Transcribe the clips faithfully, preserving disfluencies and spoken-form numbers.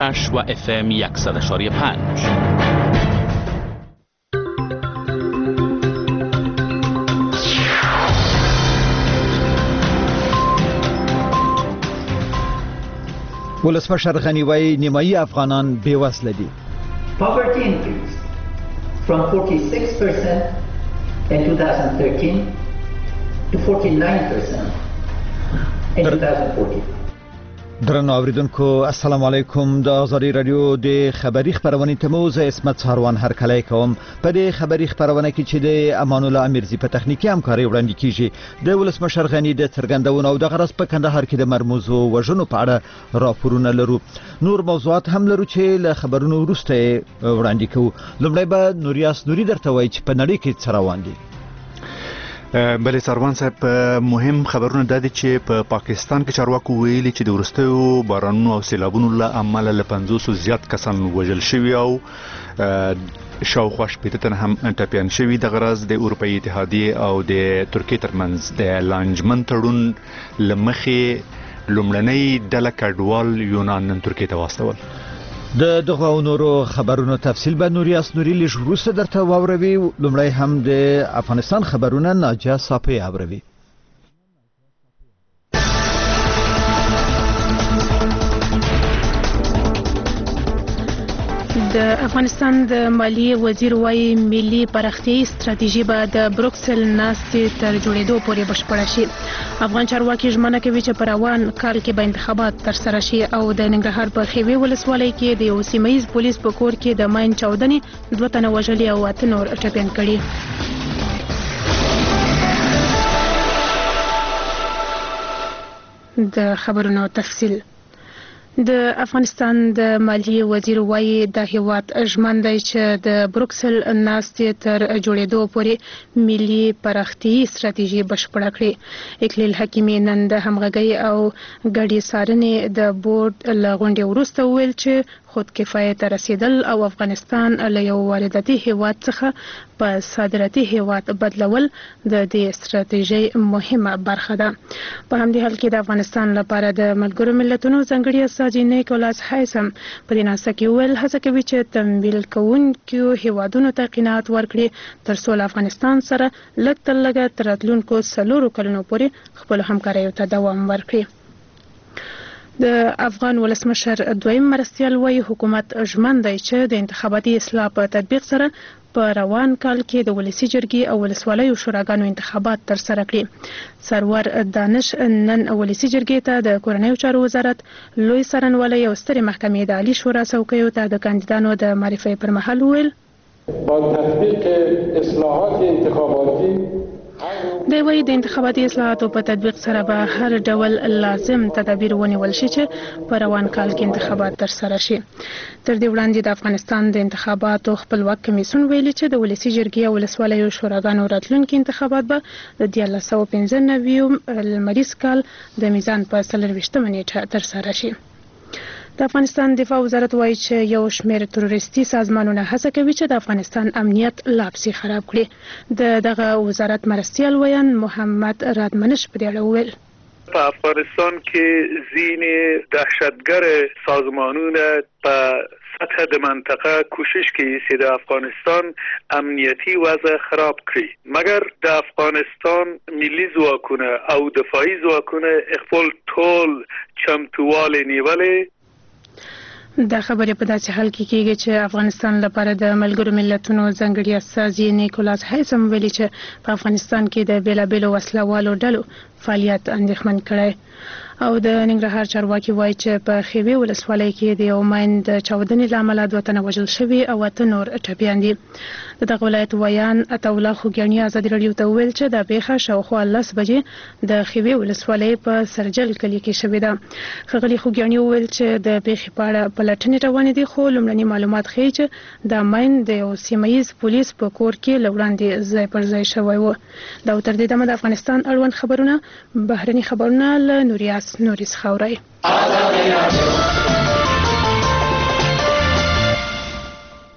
و اف ام صد و یک و پنج. ولسمشر غنی وایي نیمایي افغانان بېوزله دي. Poverty increased from forty-six percent in two thousand thirteen to forty-nine percent in two thousand fourteen. درنو اوریدونکو السلام علیکم. د آزادی رادیو د خبری خبرونه تموز اسمت ساروان هر کله کوم په دې خبری خبرونه کې چې د امان الله امیرزی په تخنیکی همکاري وړاندې کیږي. د ولسمشر غنی د څرګندونو او د غرض په کندهار کې د مرموزو وژنو په اړه راپورونه لرو. نور موضوعات هم لرو چې له خبرونو وروسته وړاندې کوو. لومړی به نوریاس نوري درته وایي چې په نړۍ کې څه روان دي. بلې سروان صاحب مهم خبرونه دا دي چې په پا پاکستان کې چارواکو ویلي چې د وروستیو بارانونو او سیلابونو له امله له پنځوسو زیات کسان وژل شوي او شاوخوا شپېته تنه هم ټپیان شوي. د غرض د اروپایي اتحادیې او د ترکیې ترمنځ د لانجمن تړون له مخې لومړنۍ ډله کډوال یونان نن ترکیې ته واستول. د دغه او نورو خبرونو تفصیل به نوریاس نوري لږ وروسته درته واوروي. لومړی هم د افغانستان خبرونه ناجیه صافی اوروي. د افغانستان د مالیې وزیر وايي ملي پراختیايي ستراتیژي به د بروکسل ناستې تر جوړېدو پورې بشپړه شي. افغان چارواکي ژمنه کوي چې په روان کال کې به انتخابات ترسره شي او د ننګرهار په خیوې ولسوالۍ کې د یو سیمه ییز پولیس په کور کې د ماین چاودنې دوه تنه وژلي او اته نور ټپیان کړي. د خبرونو تفصیل. د افغانستان د مالیې وزیر وايي د هیواد ژمن دی چې د بروکسل ناستې تر جوړېدو پورې ملي پراختیايي ستراتیژي بشپړه کړي. اکلیل حکیمي نن د همغږۍ او ګډې څارنې د بورډ له غونډې وروسته وویل چې خود کفایت ته رسیدل او افغانستان له یو وارداتي هیواد څخه په صادراتي هیواد بدلول د دې ستراتیژۍ مهمه برخه ده. په همدې حال کې د افغانستان لپاره د ملګرو ملتونو ځانګړي استازي نیکولاس هایسم په دې ناسته کې وویل هڅه کوي چې تمویل کوونکو هیوادونو ته قناعت ورکړي تر څو له افغانستان سره لږ تر لږه تر راتلونکو څلورو کلونو پورې خپلو همکاریو ته دوام ورکړي. د افغان ولسمشر دویم مرستیال وايي حکومت ژمن دی چې د انتخاباتي اصلاح په تطبیق سره په روان کال کې د ولسي جرګې او ولسوالیو شوراګانو انتخابات ترسره کړي. سرور دانش نن ولسي جرګې ته د کورنیو چارو وزارت لوی څارنوالۍ او سترې محکمې د عالی شورا څوکیو ته د کاندیدانو د معرفي پر مهال وویل با تطبیق اصلاحات انتخاباتی دی وايي د انتخاباتي اصلاحاتو په تطبیق سره به هر ډول لازم تدابیر ونیول شي چې په روان کال کې انتخابات ترسره شي. تر دې وړاندې د افغانستان د انتخاباتو خپلواک کمیسیون ویلي چې د ولسي جرګې او ولسوالیو شوراګانو راتلونکي انتخابات به د دیارلس سوه پنځه نوي لمریز کال د میزان په څلرویشتمه نیټه ترسره شي. د افغانستان دفاع وزارت وایي چې یو شمېر تروریستي سازمانونه هڅه کوي چې د افغانستان امنیت لا پسې خراب کړي. د دغه وزارت مرستیال ویان محمد رادمنش په دې اړه وویل په افغانستان کې ځینې دهشتګر سازمانونه په سطح د منطقه کوشش کوي چې د افغانستان امنیتی وضع خراب کړي، مگر د افغانستان ملي ځواکونه او دفاعي ځواکونه خپل ټول چمتووالی نیولې. دا خبره په داسې حال کې کېږي چې افغانستان لپاره د ملګرو ملتونو ځانګړي استازي نیکولاس هایسم ویلي چې په افغانستان کې د بیلابیلو وسلوالو ډلو فعالیت اندېښمن کړی. او د ننګرهار چارواکي وایي چې په خیوې ولسوالۍ کې د یو ماین د چاودنې له امله دوه تنه وژل شوي او اته نور ټپیان دي. د دغه ولایت ویان عطاالله خوږیاڼي ازادي راډیو ته وویل چې دا پیښه شاوخوا لس بجې د خیوې ولسوالۍ په سرجل کلي کې شوې ده. ښاغلي خوږیاڼي وویل چې د پیښې په اړه پلټنې روانې دي، خو لومړني معلومات ښیي چې دا ماین د یو سیمه ییز پولیس په کور کې له وړاندې ځای پر ځای شوی و. دا تر دې دمه د افغانستان اړوند خبرونه بهرني خبرونه له نوریاس نوري څخه اورئ.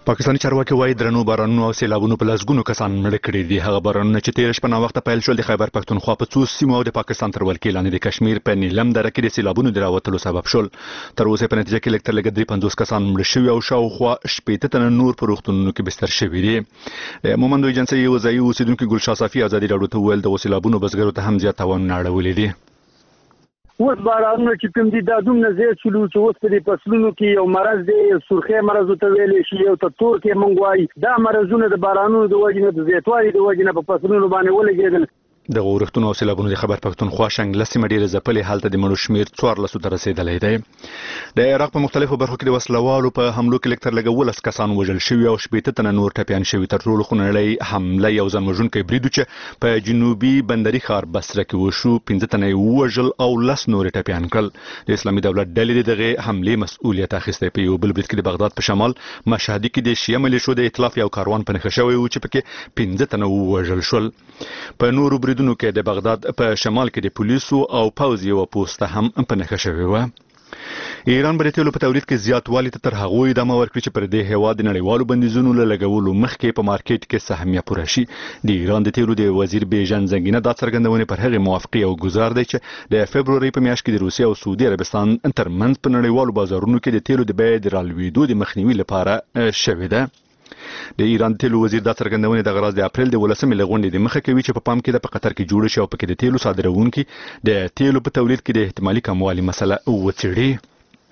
پاکستاني چارواکي وايي درنو بارانونو او سیلابونو په لسګونو کسان مړه کړي دي. هغه بارانونه چې تیر شپه ناوخته پیل شول د خیبر پښتونخوا په څو سیمو او د پاکستان تر ولکې لاندې د کشمیر په نیلم دره کې د سیلابونو د راوتلو سبب شول. تر اوسه په نتیجه کې لږ تر لږه درې پنځوس کسان مړه شوي او شاوخوا شپېته تنه نور په روغتونونو کې بستر شوي دي. د مومندو ایجنسۍ وضعي اوسیدونکو ګلشاه صافي ازادي راډیو ته وویل د سیلابونو بزګرو ته هم زیات تاوانونه اړولي دي. اوس بارانونه چې کوم دي دا دومره زیات شول چې اوس په دې فصلونو کې یو مرض دی، سرخی مرض ورته ویلی شي، یو ته تور کې موږ وایي. دا مرضونه د بارانونو د وجې نه د زیاتوالي د وجې نه په فصلونو باندې ولګېدل. د اورښتونو او سیلابونو د خیبر پښتونخوا شنګله سیمه ډېرې ځپلې، هلته د مړو شمېر څوارلسو ته رسېدلی دی. د عراق په مختلفو برخو کې د وسلوالو په حملو کې لږ تر لږه ولس کسان وژل شوي او شپېته تنه نور ټپیان شوي. تر ټولو خونړۍ حمله یو ځان وژونکی برید و چې په جنوبي بندري ښار بصره کې وشو. پنځه تنه یې ووژل او لس نور یې ټپیان کړل. د اسلامي دولت ډلې د دغې حملې مسؤلیت اخیستی. په یو بل برید کې د بغداد په شمال مشهدي کې د شیعه ملیشو د ائتلاف یو کاروان په نښه شوی و چې پکې پنځه تنه ووژل شول. په نورو بریدونو کې د بغداد په شمال کې د پولیسو او پوځ یو پوسټ هم په نښه شوی و. ایران به د تیلو په تولید کې زیاتوالي ته تر هغو ادامه ورکړي چې پر دې هېواد د نړیوالو بندیزونو له لګولو مخکې په مارکیټ کې سهمیه پوره شي. د ایران د تیلو د وزیر بیژن زنګینه دا څرګندونې پر هغې موافقې او ګزار دی چې د فبرورۍ په میاشت کې د روسیې او سعودي عربستان ترمنځ په نړیوالو بازارونو کې د تیلو د بیې د رالوېدو د مخنیوي لپاره شوې ده. د ایران تیلو وزیر دا څرګندونې د غراض د اپریل د ولسمې له غونډې د مخه کوي چې په پام کې د په قطر کې جوړ شي او پکې د تیلو صادروونکي د تیلو په تولید کې د احتمالي کموالي مسله وڅېړي.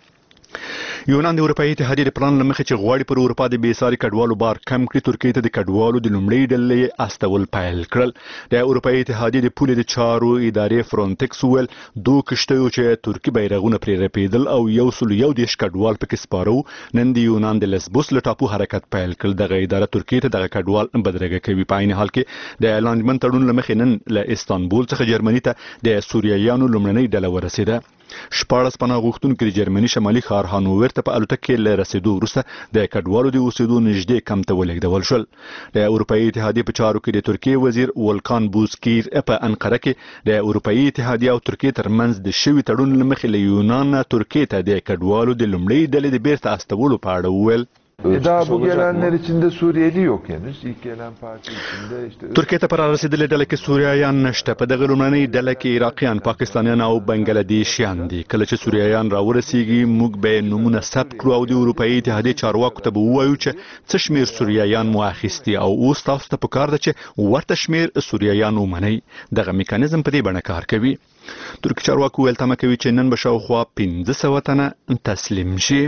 یونان د اروپایي اتحادیې د پلان له مخې چې غواړي پر اروپا د بېساري کډوالو بار کم کړي، ترکیې ته د کډوالو د لومړۍ ډلې استول پیل کړل. د اروپایي اتحادیې د پولې د چارو ادارې فرونټکس وویل دوه کښتیو چې ترکي بیرغونه پرې رپېدل او یو سل یو دېرش کډوال پکې سپاره وو نن د یونان د لسبوس له ټاپو حرکت پیل کړل. دغه اداره ترکیې ته دغه کډوال بدرګه کوي. په عین حال کې د لانجمن تړون له مخې نن له استانبول څخه جرمني ته د سوریایانو لومړنۍ ډله ورسېده. شپاړس پناه غوښتونکي د جرمني شمالي ښار هانوور ته په الوتکې له رسېدو وروسته د کډوالو د اوسېدو نږدې کمپ ته ولېږدول شول. د اروپایي اتحادیې په چارو کې د ترکیې وزیر ولکان بوزکیر په انقره کې د اروپایي اتحادیې او ترکیې ترمنځ د شوي تړون له مخې له یونان ترکیې ته د کډوالو د لومړۍ ډلې د بیرته استولو په اړه وویل. Daha bu gelenler içinde Suriyeli yok henüz. İlk gelen parti içinde işte... ترکیې ته پر رسېدلې ډله کې سوریایان نشته. په دغه لومړنۍ ډله کې عراقیان، پاکستانیان او بنګلادیشیان دي. کله چې سوریایان راورسېږي موږ به نومونه ثبت کړو او د اروپایي اتحادیې چارواکو ته به ووایو چې څه شمېر سوریایان مو اخیستي او اوس تاسو ته پکار ده چې ورته شمېر سوریایان ومنئ. دغه میکانیزم په دې بڼه کار کوي. ترکي چارواکو ویل تمه کوي چې نن به شاوخوا پنځه سوه تنه تسلیم شي.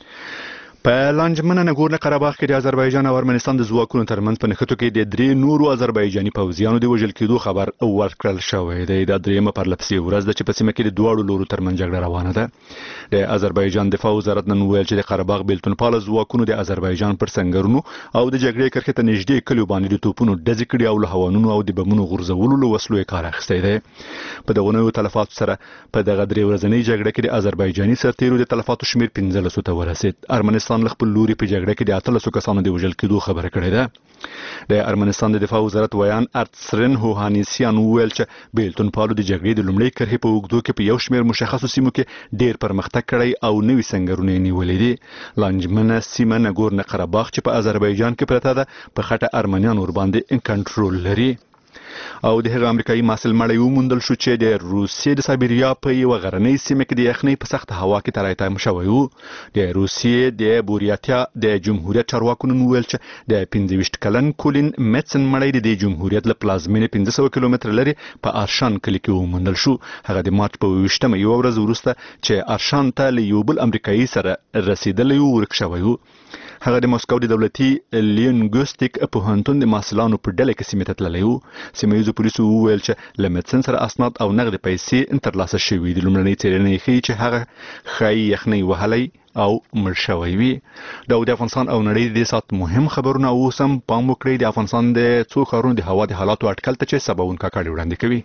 په لانجمنه نګورنه قرهباغ کې د آذربایجان او ارمنستان د ځواکونو ترمنځ په نښتو کې د درې نورو آذربایجاني پوځیانو د وژل کېدو خبر ورکړل شوی دی. دا درېیمه پرلپسې ورځ ده چې په سیمه کې د دواړو لورو ترمنځ جګړه روانه ده. د آذربایجان دفاع وزارت نن وویل چې د قرهباغ بېلتونپاله ځواکونو د آذربایجان پر سنګرونو او د جګړې کرښې ته نږدې کلیو باندې د توپونو ډزې کړي او له هوانونو او د بمونو غورځولو له وسلو یې کار اخیستی دی. په دغو نویو تلفاتو سره په دغه درې ورځنۍ جګړه کې د آذربایجاني سرتیرو د تلفاتو شمېر پنځلسو ته ورسېد. ارمنستان له خپل لوري په جګړه کې د اتلسو کسانو د وژل کېدو خبره کړې ده. د ارمنستان د دفاع وزارت ویان ارتسرن هوهانیسیان وویل چې بېلتونپالو د جګړې د لومړۍ کرښې په اوږدو کې په یو شمېر مشخصو سیمو کې ډېر پرمختګ کړی او نوي سنګرونه یې نیولي دي. لانجمنه سیمه نګورنه قرهباغ چې په آذربایجان کې پرته ده په خټه ارمنیان ورباندې کنټرول لري. او د هغه امریکایي محصل مړی وموندل شو چې د روسیې د سایبریا په یوه غرنۍ سیمه کې د یخنۍ په سخته هوا کې ترایتم شوی و. د روسیې د بوریاتیا د جمهوریت چارواکو نن وویل چې د پنځه ویشت کلن کولین میتسن مړی د جمهوریت له پلازمینې پنځه سوه کیلومتره لرې په ارشان کلي کې وموندل شو. هغه د مارچ په اوویشتمه یوه ورځ وروسته چې ارشان ته له یو بل امریکایي سره رسېدلی و ورک شوی و. هغه د مسکو د دولتي لینګوستیک پوهنتون د محصلانو په ډله کې سیمې ته تللی و. سیمه ییزو پولیسو وویل چې له میتسن سره اسناد او نغدې پیسې ترلاسه شوي دي. لومړنۍ څېړنې ښیي چې هغه ښایي یخنۍ وهلی او مړ شوی وي. دا د افغانستان او نړۍ د دې ساعت مهم خبرونه اوس هم پام وکړئ. د افغانستان د څو ښارونو د هوا د حالاتو اټکل ته چې سباوون کاکاړي وړاندې کوي.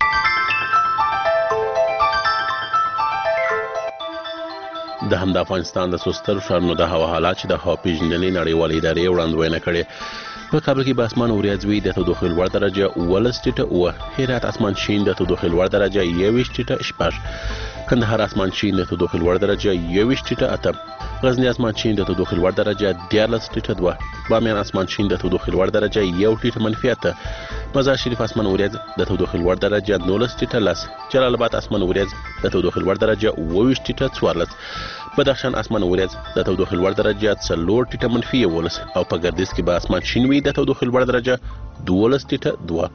د هم د افغانستان د څو سترو ښارونو د هوا حالات چې د هوا پیژندنې نړیوالې ادارې وړاندوینه کړې. په کابل کې به اسمان وریځ وي د تودوخې لوړ درجه اوولس ټیټه اوه، هرات اسمان شین د تودوخې لوړ درجه یوویشت ټیټه شپږ، کندهار اسمان شین د تودوخې لوړ درجه یوویشت ټیټه اته، غزنی اسمان شین د تودوخې لوړ درجه دیارلس ټیټه دوه، بامیان اسمان شین د تودوخې لوړ درجه یو ټیټه منفي اته، مزار شریف اسمان وریځ د تودوخې لوړ درجه نولس ټیټه لس، جلال آباد اسمان وریځ د تودوخې لوړ درجه اوویشت ټیټه څوارلس، بدخشان اسمان وریځ د تودوخې لوړ درجه څلور ټیټه منفي یولس، او په ګردیز کې به اسمان شین وي د تودوخې لوړ درجه دولس ټیټه دوه.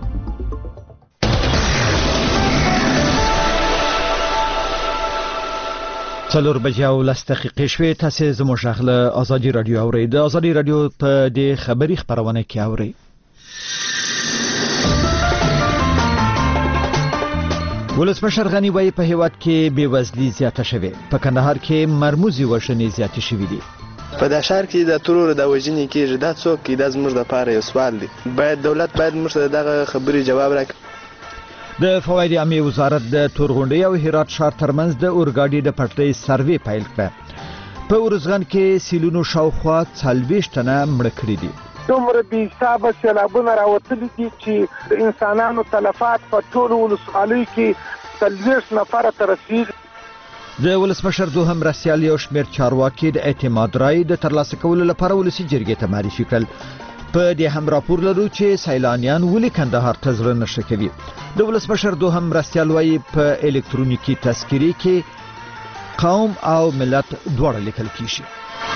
څلور بجې او لس دقیقې شوې. تاسې زموږ غږ له ازادي راډیو اورئ. د ازادي راډیو په دې خبري خپرونه کې اورئ. ولسمشر غني وایي په هیواد کې بېوزلي زیاته شوې. په کندهار کې مرموزي وژنې زیاتې شوې دي. په دا ښار کې د ترور د وژنې کېږي. دا څوک کې دا زموږ لپاره یو سوال دی. باید دولت باید موږ ته دغه خبرې جواب راکړي. د فواید عامې وزارت د تورغونډۍ او هرات ښار ترمنځ د اورګاډي د پټلۍ سروې پیل کړه. په ارزغان کې سیلونو شاوخوا څلوېښت تنه مړه کړي دي. دومره بې حسابه سیلابونه راوتلي دي چې د انسانانو تلفات په ټولو ولسوالیو کې څلوېښت نفره ته رسېږي. د ولسمشر دوهم مرستیال یو شمېر چارواکي د اعتماد رای د ترلاسه کولو لپاره ولسي جرګې ته معرفي کړل. په دې هم راپور لرو چې سیلانیان ولې کندهار ته زړه نه ښه کوي. د ولسمشر دوهم مرستیال وایي په الکترونیکي تذکرې کې قوم او ملت دواړه لیکل کیږي.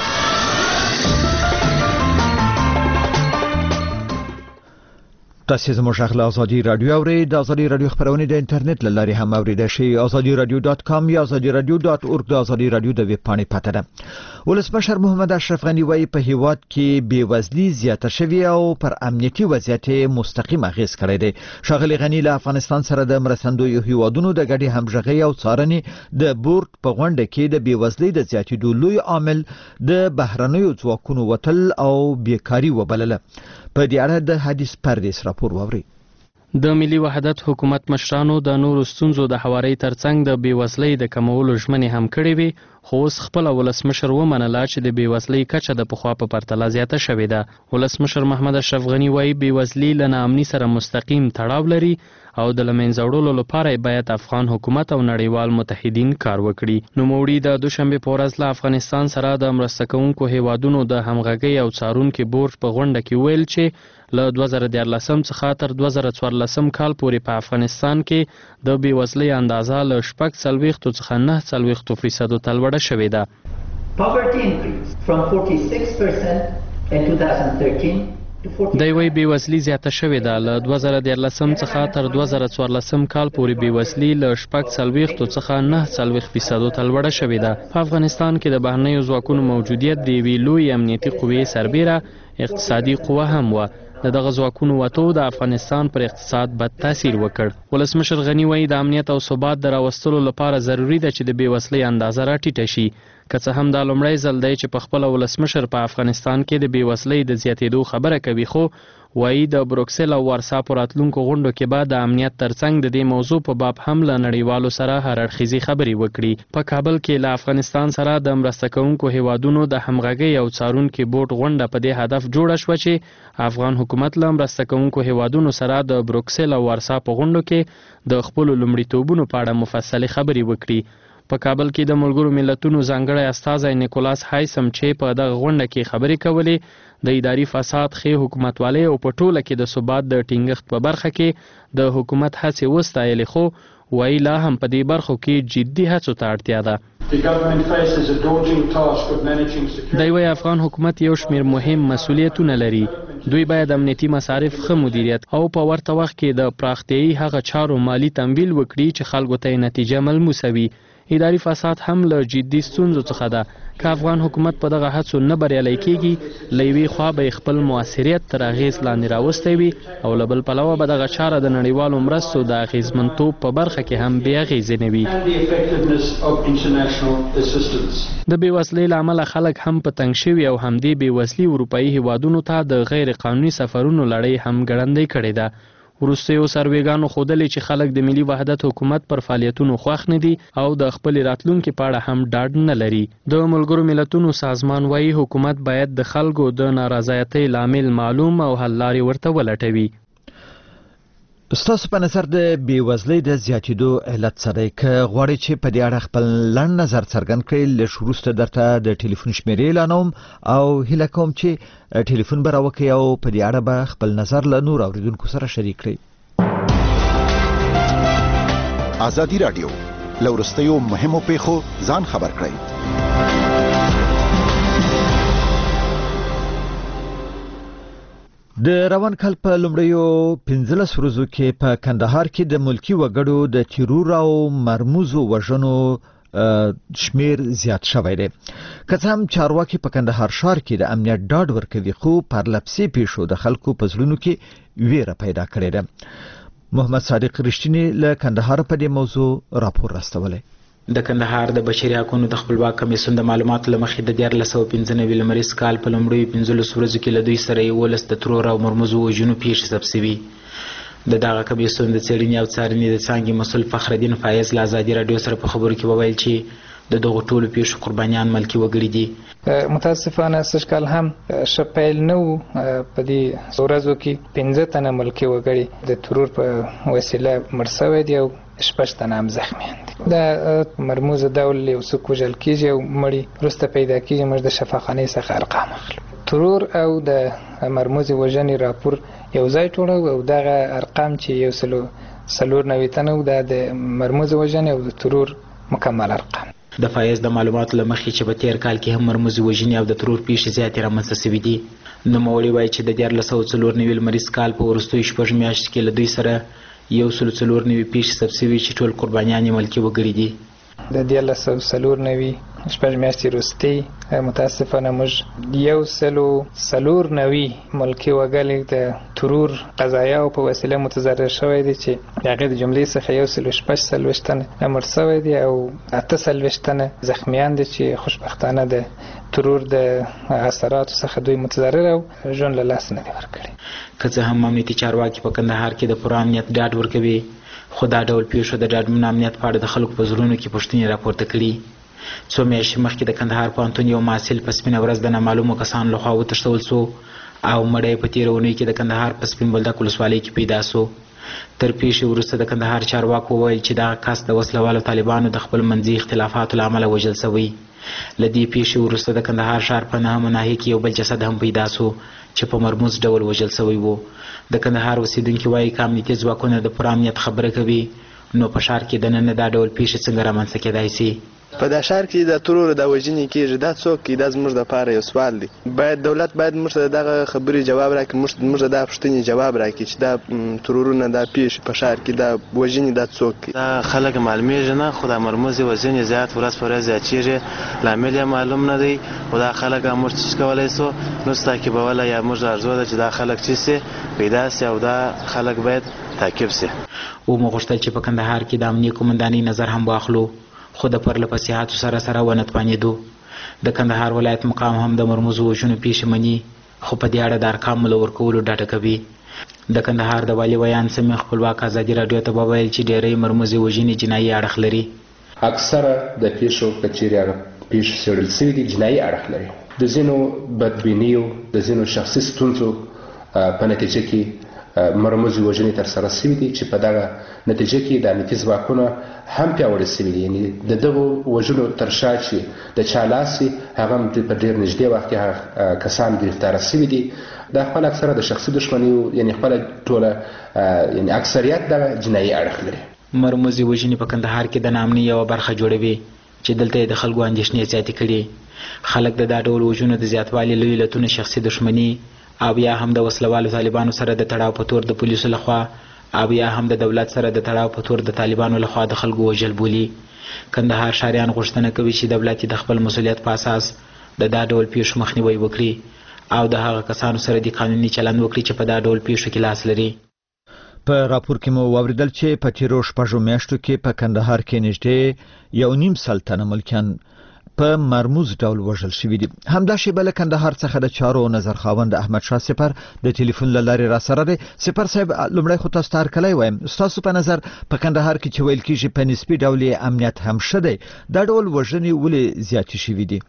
تاسې زموږ غږ له ازادي راډیو اورئ. د ازادي راډیو خپرونې د انټرنیټ له لارې هم اورېدای شئ. ازادي راډیو ډاټ کام یا ازادي راډیو ډاټ اورګ د ازادي راډیو د ویب پاڼې پته ده. ولسمشر محمد اشرف غني وایي په هیواد کې بېوزلي زیاته شوې او پر امنیتي وضعیت مستقیم اغېز کړی دی. ښاغلي غني له افغانستان سره د مرستندویو هیوادونو د ګډې همغږۍ او څارنې د بورډ په غونډه کې د بېوزلۍ د زیاتېدو لوی عامل د بهرنیو ځواکونو وتل او بیکاري وبلله. په دې اړه د حدیث پردیس راپور واورئ. د ملي وحدت حکومت مشرانو د نورو ستونزو د هواري ترڅنګ د بېوزلۍ د کمولو ژمنې هم کړې وي، خو اوس خپل ولسمشر ومنله چې د بېوزلۍ کچه د پخوا په پرتله زیاته شوې ده. ولسمشر محمد اشرف غني وایي بېوزلي له ناامني سره مستقیم تړاو لري او د له منځه وړلو لپاره باید افغان حکومت او نړیوال متحدین کار وکړي. نوموړي د دوشنبې په ورځ له افغانستان سره د مرسته کوونکو هیوادونو د همغږۍ او څارونکي بورډ په غونډه کې ویل چې له دوه زره دیارلسم څخه تر دوه زره څوارلسم کال پورې په افغانستان کې د بېوزلۍ اندازه له شپږ څلوېښتو څخه نهه څلوېښتو فیصدو ته لوړه شوې ده. Poverty increased from forty-six percent in two thousand thirteen دی وی بېوزلي زیاته شوې ده. له دوه زره دیارلسم څخه تر دوه زره څوارلسم کال پورې بېوزلي له شپږ څلوېښتو څخه نهه څلوېښت فیصدو ته لوړه شوې ده. په افغانستان کې د بهرنیو ځواکونو موجودیت د یوې لویې امنیتي قوې سربیره اقتصادي قوه هم وه. د دغه ځواکونو وتو د افغانستان پر اقتصاد بد تاثیر وکړ. ولسمشر غني وایي د امنیت او ثبات د راوستلو لپاره ضروري ده چې د بېوزلۍ اندازه راټیټه شي. که څه هم دا لومړی ځل دی چې په خپله ولسمشر په افغانستان کې د بېوزلۍ د زیاتېدو خبره کوي، خو وایي د بروکسل او وارسا په راتلونکو غونډو کې به د امنیت ترڅنګ د دې موضوع په باب هم له نړیوالو سره هر اړخیزې خبرې وکړي. په کابل کې له افغانستان سره د مرسته کوونکو هیوادونو د همغږۍ او څارونکي بورډ غونډه په دې هدف جوړه شوه چې افغان حکومت له مرسته کوونکو هیوادونو سره د بروکسل او وارسا په غونډو کې د خپلو لومړیتوبونو په اړه مفصلې خبرې وکړي. په کابل کې د ملګرو ملتونو ځانګړی استازی نیکولاس هایسم چې په دغه غونډه کې خبرې کولې د اداري فساد، ښې حکومتوالۍ او په ټوله کې د ثبات د ټینګښت په برخه کې د حکومت هڅې وستایلې، خو وایي لا هم په دې برخو کې جدي هڅو ته اړتیا ده. دی وایي افغان حکومت یو شمېر مهم مسؤلیتونه لري. دوی باید امنیتي مصارف ښه مدیریت او په ورته وخت کې د پراختیایي هغه چارو مالی تمویل وکړي چې خلکو ته یې نتیجه ملموسه وي. اداري فساد هم له جدي ستونزو څخه ده. که افغان حکومت په دغه هڅو نه بریالی کېږي، له یوې خوا به خپل مؤثریت تر اغېز لاندې راوستی وي او له بل پلوه به دغه چاره د نړیوالو مرستو د اغېزمنتوب په برخه کې هم بې اغېزې نه وي. د بېوزلۍ له امله خلک هم په تنګ شوي او همدې بېوزلي اروپایي هیوادونو ته د غیر قانوني سفرونو لړۍ هم ګړندۍ کړې ده. وروستیو سروېګانو ښودلې چې خلک د ملي وحدت حکومت پر فعالیتونو خوښ نه دي او د خپل راتلونکي په اړه هم ډاډ نه لري. د ملګرو ملتونو سازمان وايي حکومت باید د خلکو د نارضایتۍ لامل معلوم او حل لارې ورته ولټوي. ستاسو په نظر د بېوزلۍ د زیاتېدو علت څه دی؟ که غواړئ چې په دې اړه خپل لنډ نظر څرګند کړئ، لږ وروسته درته د ټلیفون شمېرې اعلانوم او هیله کوم چې ټلیفون به راوکړئ او په دې اړه به خپل نظر له نورو اورېدونکو سره شریک کړئ. ازادي راډیو له وروستیو مهمو پیښو ځان خبر کړئ. د روان کال په لومړیو پنځلس ورځو کې په کندهار کې د ملکی وګړو د تیرور او مرموزو وژنو شمیر زیات شوی دی. که څه هم چارواکي په کندهار ښار کې د امنیت ډاډ ورکوي، خو پرلپسې پیښو د خلکو په زړونو کې ویره پیدا کړې ده. محمد صادق رښتینی له کندهار په دې موضوع راپور راستولی. د کندهار د بشري حقوقو د خپلواک کمیسیون د معلوماتو له مخې د دیارلس سوه پنځه نوي لمریز کال په لومړیو پنځلسو ورځو کې له دوی سره یولس د ترور او مرموزو وژنو پیښې ثبت شوي. د دغه کمیسیون د څېړنې او څارنې د څانګې مسؤل فخرالدین فایز له ازادي راډیو سره په خبرو کې وویل چې د دغو ټولو پیښو قربانیان ملکي وګړي دي. متاسفانه سږ کال هم ښه پیل نه و. په دې ورځو کې پنځه تنه ملکي وګړي د ترور په وسیله مړ شوي دي او شپږ تنه هم زخمیان دي. د مرموز ډول یو څوک وژل کېږي او مړي وروسته پیدا کېږي. موږ د شفاخانې څخه ارقام اخلو. ترور او د مرموز وژنې راپور یو ځای ټولو او دغه ارقام چې یو سلو څلور نوي تنه و، دا د مرموز وژنې او د ترور مکمل ارقام. د فایز د معلوماتو له مخې چې په تیر کال کې هم مرموز وژنې او د ترور پیښې زیاتې رامنځته شوي دي. نوموړي وایي چې د دیارلس سوه څلور نوي لمریز کال په وروستیو شپږ میاشتو کې له دوی سره یو سل څلور نوي پیښې ثبت شوي چې ټول قربانیان یې ملکي وګړي دي. د دیارلس سوه څلور نوي شپږ میاشتې وروستۍ متاسفانه موږ یو سلو څلور نوي ملکي وګړي د ترور قضایاو په وسیله متضرر شوی دي چې د هغې د جملې څخه یو سلو شپږ څلوېښت تنه مړ شوی دي او اته څلوېښت تنه زخمیان دي چې خوشبختانه د ترور د اثراتو څخه دوی متضرر او ژوند له لاسه نه دي ورکړي. که څه هم امنیتي چارواکي په کندهار کې د پوره امنیت ډاډ ورکوي، خو دا ډول پیښو د ډاډمن امنیت په اړه د خلکو په زړونو کې پوښتنې راپورته کړي. څو میاشتې مخکې د کندهار پوهنتون یو محصل په سپینه ورځ د نامعلومو کسانو لخوا وتښتول سو او مړی په تېره اونۍ کې د کندهار په سپین بولدک ولسوالۍ کې پیدا سو. تر پیښې وروسته د کندهار چارواکو وویل چې دغه کس د وسله والو طالبانو د خپل منځي اختلافاتو له امله وژل شوی. له دې پیښې وروسته د کندهار ښار په نهمه ناحیه کې یو بل جسد هم پیدا سو چې په مرموز ډول وژل شوی و. د کندهار اوسیدونکي وایي که امنیتي ځواکونه د پوره امنیت خبره کوي نو په ښار کې دننه دا ډول پیښې څنګه رامنځته کېدای شي؟ په دا ښار کې د ترور د وژنې کېږي، دا څوک کی؟ دا زموږ دپاره یو سوال دی. باید دولت باید موږ ته دغه خبرې جواب راکړي، موږ ته دا پوښتنې جواب راکړي چې دا ترورونه دا پیښې په ښار کې دا وژنې دا څوک کی؟ دا خلک معلومیږي نه، خو دا مرموزې وژنې زیات ورځ په ورځ زیاتېږي، لامل یې معلوم نه دی. خو دا خلک موږ څه کولی سو نو تعقیبولی یا موږ ارزو ده چې دا خلک چې سي پیدا سي او دا خلک باید تعقیب سي. ومو غوښتل چې په کندهار کې د امنیې قومندانۍ نظر هم واخلو، خو د پرله پسې سره سره ونه توانېدو. د کندهار ولایت مقام هم د مرموزو وژنو پیښې مني، خو په دې اړه د ارقامو له ورکولو ډډه کوي. د کندهار د والي ویان سمیع خپلواک ازادي راډیو ته وویل چې ډېری مرموزې وژنې جنایي اړخ لري. اکثره د پیښو که چیرې هغه پیښې څېړل شوي دي جنایي اړخ لري. د ځینو بدبینیو د ځینو شخصي ستونزو په نتیجه کې مرموزې وژنې ترسره شوي دي چې په دغه نتیجه کې د امنیتي ځواکونه هم پیاوړي شوي دي. یعنې د دغو وژنو تر شا چې د چا لاس وي هغه هم په ډېر نږدې وخت کې هغه کسان ګرفتاره شوي دي. دا خپل اکثره د شخصي دښمنیو یعنې خپله ټوله یعنې اکثریت دغه جنایي اړخ لري. مرموزې وژنې په کندهار کې د ناامنۍ یوه برخه جوړوي چې دلته یې د خلکو اندېښنې زیاتې کړي. خلک د دا ډول وژنو د زیاتوالي لوی علتونه شخصي دښمني او یا هم د وسلوالو طالبانو سره د تړاو په تور د پولیسو لخوا او یا هم د دولت سره د تړاو په تور د طالبانو لخوا د خلکو وژل بولي. کندهار ښاریان غوښتنه کوي چې دولت د خپل مسؤلیت په اساس د دا ډول پیښو مخنیوی وکړي او د هغه کسانو سره د قانوني چلند وکړي چې په دا ډول پیښو کې لاس لري. په راپور کې مو واوریدل چې په تیرو شپږو میاشتو کې په کندهار کې نږدې یو نیم سل تنه ملکیان په مرموز ډول وژل شوي دي. همدا شیبه له کندهار څخه د چارو نظر خاوند احمد شاه سپر د ټلیفون له لارې را سره دی. سپر صاحب، لومړی خو تاسو ته هرکلی وایم. ستاسو په نظر په کندهار کې چې ویل کېږي په نسبي ډول یې امنیت هم ښه دی، دا ډول وژنې ولې زیاتې شوي دي؟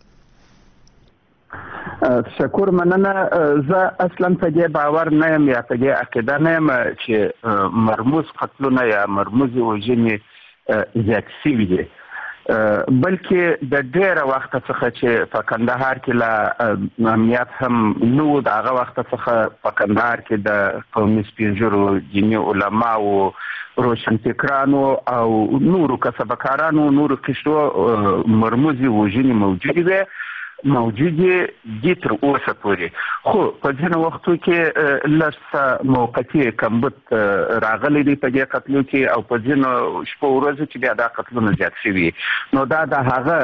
تشکر، مننه. زه اصلا په دې باور نه یم یا په دې عقیده نه یم چې مرموز قتلونه یا مرموزې وژنې زیات شوي دي، بلکې د ډېره وخته څخه چې په کندهار کې لا امنیت هم نه و، د هغه وخته څخه په کندهار کې د قومي سپین ږیرو، دیني علماو، روشنفکرانو او نورو کسبکارانو، نورو قشرو مرموزې وژنې موجودې وې موجودې دي تر اوسه پورې. خو په ځینو وختو کې لږ څه موقتي کمبود راغلی دی په دې قتلو کې، او په ځینو شپو ورځو کې بیا دا قتلونه زیات شوي. نو دا د هغه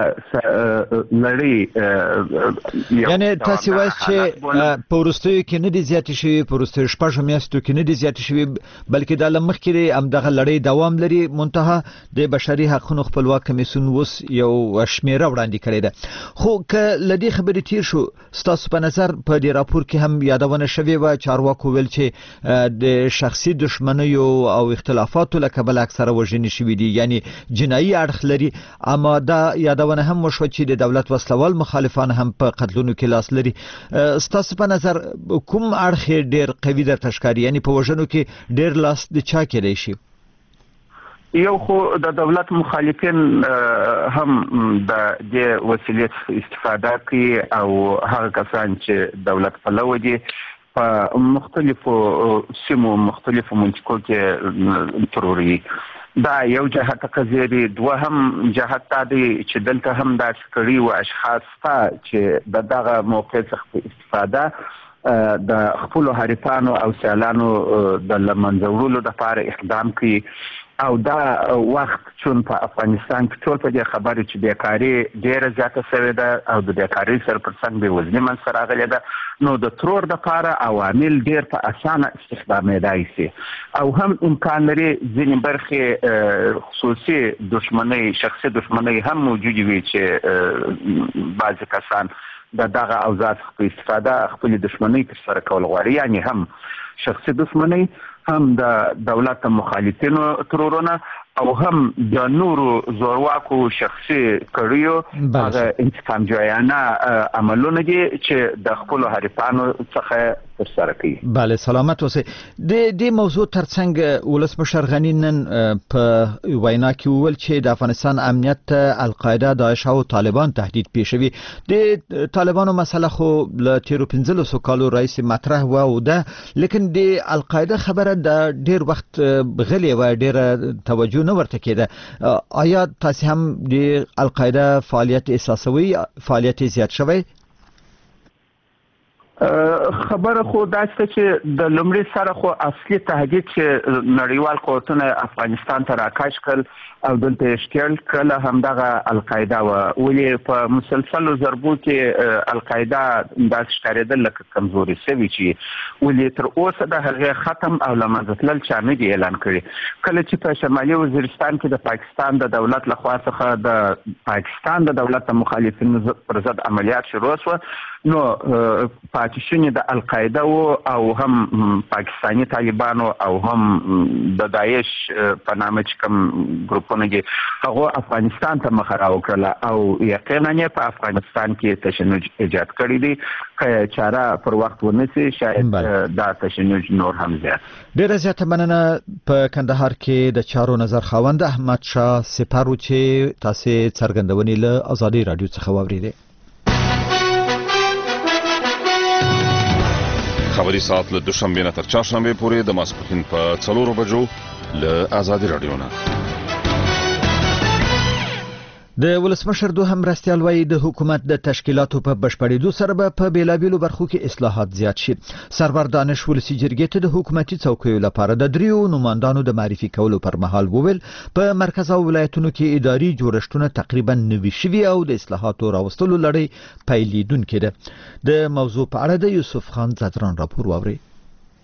لړۍ، یعنې تاسې وایاست چې په وروستیو کې نه دي زیاتې شوي، په وروستیو شپږو میاشتو کې نه دي زیاتې شوي، بلکې دا له مخکې دی همدغه لړۍ دوام لري. منتها د بشري حقونو خپلواک کمیسیون اوس یو شمېره وړاندې کړې ده. خو که له دې خبرې تیر شو، ستاسو په نظر په دې راپور کې هم یادونه شوې وه، چارواکو ویل چې د شخصي دښمنیو او اختلافاتو له کبله اکثره وژنې شوي دي، یعنې جنایي اړخ لري. اما دا یادونه هم وشوه چې د دولت وسلوال مخالفان هم په قتلونو کې لاس لري. ستاسو په نظر کوم اړخ ډېر قوي درته ښکاري، یعنې په وژنو کې ډېر لاس د چا کېدی شي؟ یو خو د دولت مخالفین هم د دې وسیلې استفاده کوي، او هغه کسان چې دولت پلوه دي په مختلفو سیمو، مختلفو منطقو کې تروروي. دا یو جهت قضیه دی. دوهم جهت دا دی چې دلته هم داسې کړي و اشخاص ته چې د دغه موقع څخه استفاده د خپلو حریفانو او سیالانو د له منځه وړلو دپاره اقدام کوي. او دا وخت چون په افغانستان کې ټول په دې خبرې چې بیکاري ډېره زیاته شوې ده او د بیکارۍ سره پر څنګ بېوزلي منځته راغلې ده، نو د ترور دپاره عوامل ډېر په اسانه استخدامېدای شي، او هم امکان لري ځینې برخې خصوصي دښمنۍ، شخصي دښمنۍ هم موجودې وي چې بعضې کسان د دغه اوضاع څخه په استفاده خپلې دښمنۍ ترسره کول غواړي، یعنې هم شخصي دښمنۍ، هم د دولت مخالفینو ترورونه، او هم د نورو زورواکو شخصي کړیو هغه انتقام جویانه عملونه دي چې د خپلو حریفانو څخه ترسره کوي. بله، سلامت اوسئ. د دې موضوع ترڅنګ ولسمشر غني نن په وینا کې وویل چې د افغانستان امنیت ته القاعده، داعش او طالبان تهدید پیښوي. د طالبانو مسله خو له تیرو پنځلسو کالو راهیسې مطرح وه او ده، لیکن د القاعده خبره د ډېر وخت غلې وه، ډېره توجه نه ورته کېده. آیا تاسې هم د القاعده فعالیت احساسوي، فعالیت یې زیات شوی؟ خبره خو داسته چې د لومړي سره خو اصلي تهدید چې نړیوال قوتونه افغانستان ته راکش کړل او دلته یې ښکېل کړله همدغه القاعده وه. ولې په مسلسلو ضربو کې القاعده داسې ښکارېدل لکه کمزوري شوي چې ولې تر اوسه د هغې ختم او له منځه تلل چا نه دي اعلان کړي. کله چې په شمالي وزیرستان کې د پاکستان د دولت لخوا څخه د پاکستان د دولت د مخالفینو پر ضد عملیات شروع شوه، نو پاتې شونې د القاعده و او هم پاکستاني طالبانو او هم د داعش په نامه چې کوم ګروپونه دي هغو افغانستان ته مخه راوکړله، او یقینا یې په افغانستان کې تشنج ایجاد کړی دی. که چاره پر وخت ونیسي شاید دا تشنج نور هم زیات. ډېره زیاته مننه. په کندهار کې د چارو نظر خاوند احمد شاه سپر و چې تاسې څرګندونې له ازادۍ راډیو څخه واورېدې. خبری ساعت له دوشنبه نه تر چهارشنبه پورې د ماسپښین په څلورو بجو له ازادي رادیو نه. د ولسمشر دوهم مرستیال وایي د حکومت د تشکیلاتو په بشپړېدو سره به په بیلابیلو برخو کې اصلاحات زیات شي. سرور دانش ولسي جرګې ته د حکومتي څوکیو لپاره د دریو نمایندانو د معرفي کولو پر مهال وویل په مرکز او ولایتونو کې اداري جوړښتونه تقریبا نوي شوي او د اصلاحاتو راوستلو لړۍ پیلېدونکې ده. د موضوع په اړه د یوسف خان زدران راپور واورئ.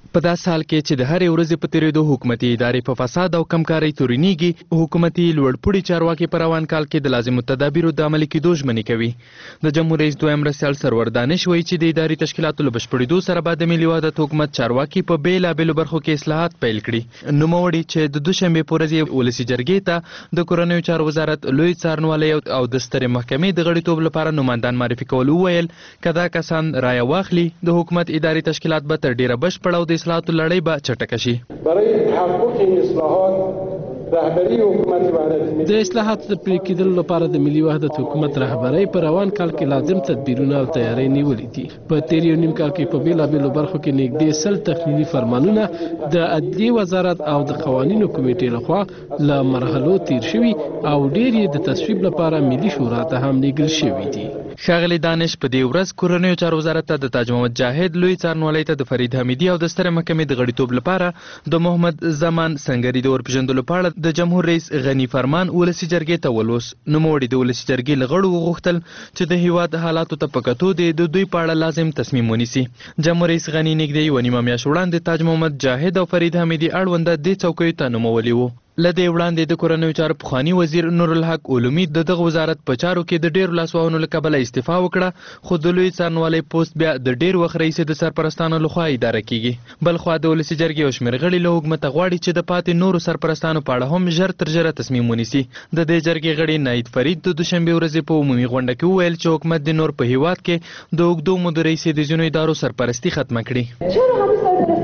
په داسې حال کې چې د هرې ورځې په تېرېدو حکومتي ادارې په فساد او کمکارۍ تورنېږي، حکومتي لوړپوړي چارواکي په روان کال کې د لازمو تدابیرو د عملي کېدو ژمنې کوي. د جمهور رئیس دویم مرستیال سرور دانش وایي چې د اداري تشکیلاتو له بشپړېدو سره به د ملي وحدت حکومت چارواکي په بېلابېلو برخو کې اصلاحات پیل کړي. نوموړي چې د دوشنبې په ورځ ولسي جرګې ته د کورنیو چارو وزارت لوی څارنوالی او د سترې محکمې د غړیتوب لپاره نمایندان معرفي کول وویل که دا کسان رایه واخلي د حکومت اداري تشکیلات به تر ډېره بشپړه او د اصلاحاتو لړۍ به چټکه شي. برای تحقق این اصلاحات رهبری حکومت وحدت ملی د اصلاحاتو د پلي کېدلو لپاره د ملي وحدت حکومت رهبرۍ په روان کال کې لازم تدبیرونه او تیاری نیولې دي. په تېر یو نیم کال کې په بېلابېلو برخو کې نږدې سل تقنیني فرمانونه د عدلیې وزارت او د قوانینو کمیټې لخوا له مرحلو تیر شوي او ډېر یې د تصویب لپاره ملي شورا ته هم لیږل شوي دي. ښاغلی دانش په دې ورځ کورنیو چارو وزارت ته د تاج محمد جاهد لوی څارنوالۍ ته د فرید حمیدي او د سترې محکمې د غړیتوب لپاره د محمد زمان سنگري د ورپېژندلو په اړه د جمهور رئیس غني فرمان ولسي جرګې ته ولوس. نوموړي د ولسي جرګې له غړو وغوښتل چې د هېواد حالاتو ته په کتو د دوی په اړه لازم تصمیم ونیسي. جمهور رئیس غني نږدې یوه نیمه میاشت وړاندې تاج محمد جاهد او فرید حمیدي اړونده دې څوکیو ته نومولي وو. له دې وړاندې د کورنیو چارو پخواني وزیر نورالحق علومي د دغه وزارت په چارو کې د ډېرو لاسوهنو له کبله استعفا وکړه، خو د لوی څارنوالۍ پوسټ بیا د ډېر وخت راهیسې د سرپرستانو لخوا اداره کیږي. بل خوا د ولسي جرګې یو شمېر غړي له حکومته غواړي چې د پاتې نورو سرپرستانو په اړه هم ژر تر ژره تصمیم ونیسي. د دې جرګې غړي ناید فرید د دوشنبې ورځې په عمومي غونډه کې وویل چې حکومت د نور په هېواد کې د اوږدو مودو راهیسې د ځینو ادارو سرپرستي ختمه کړي.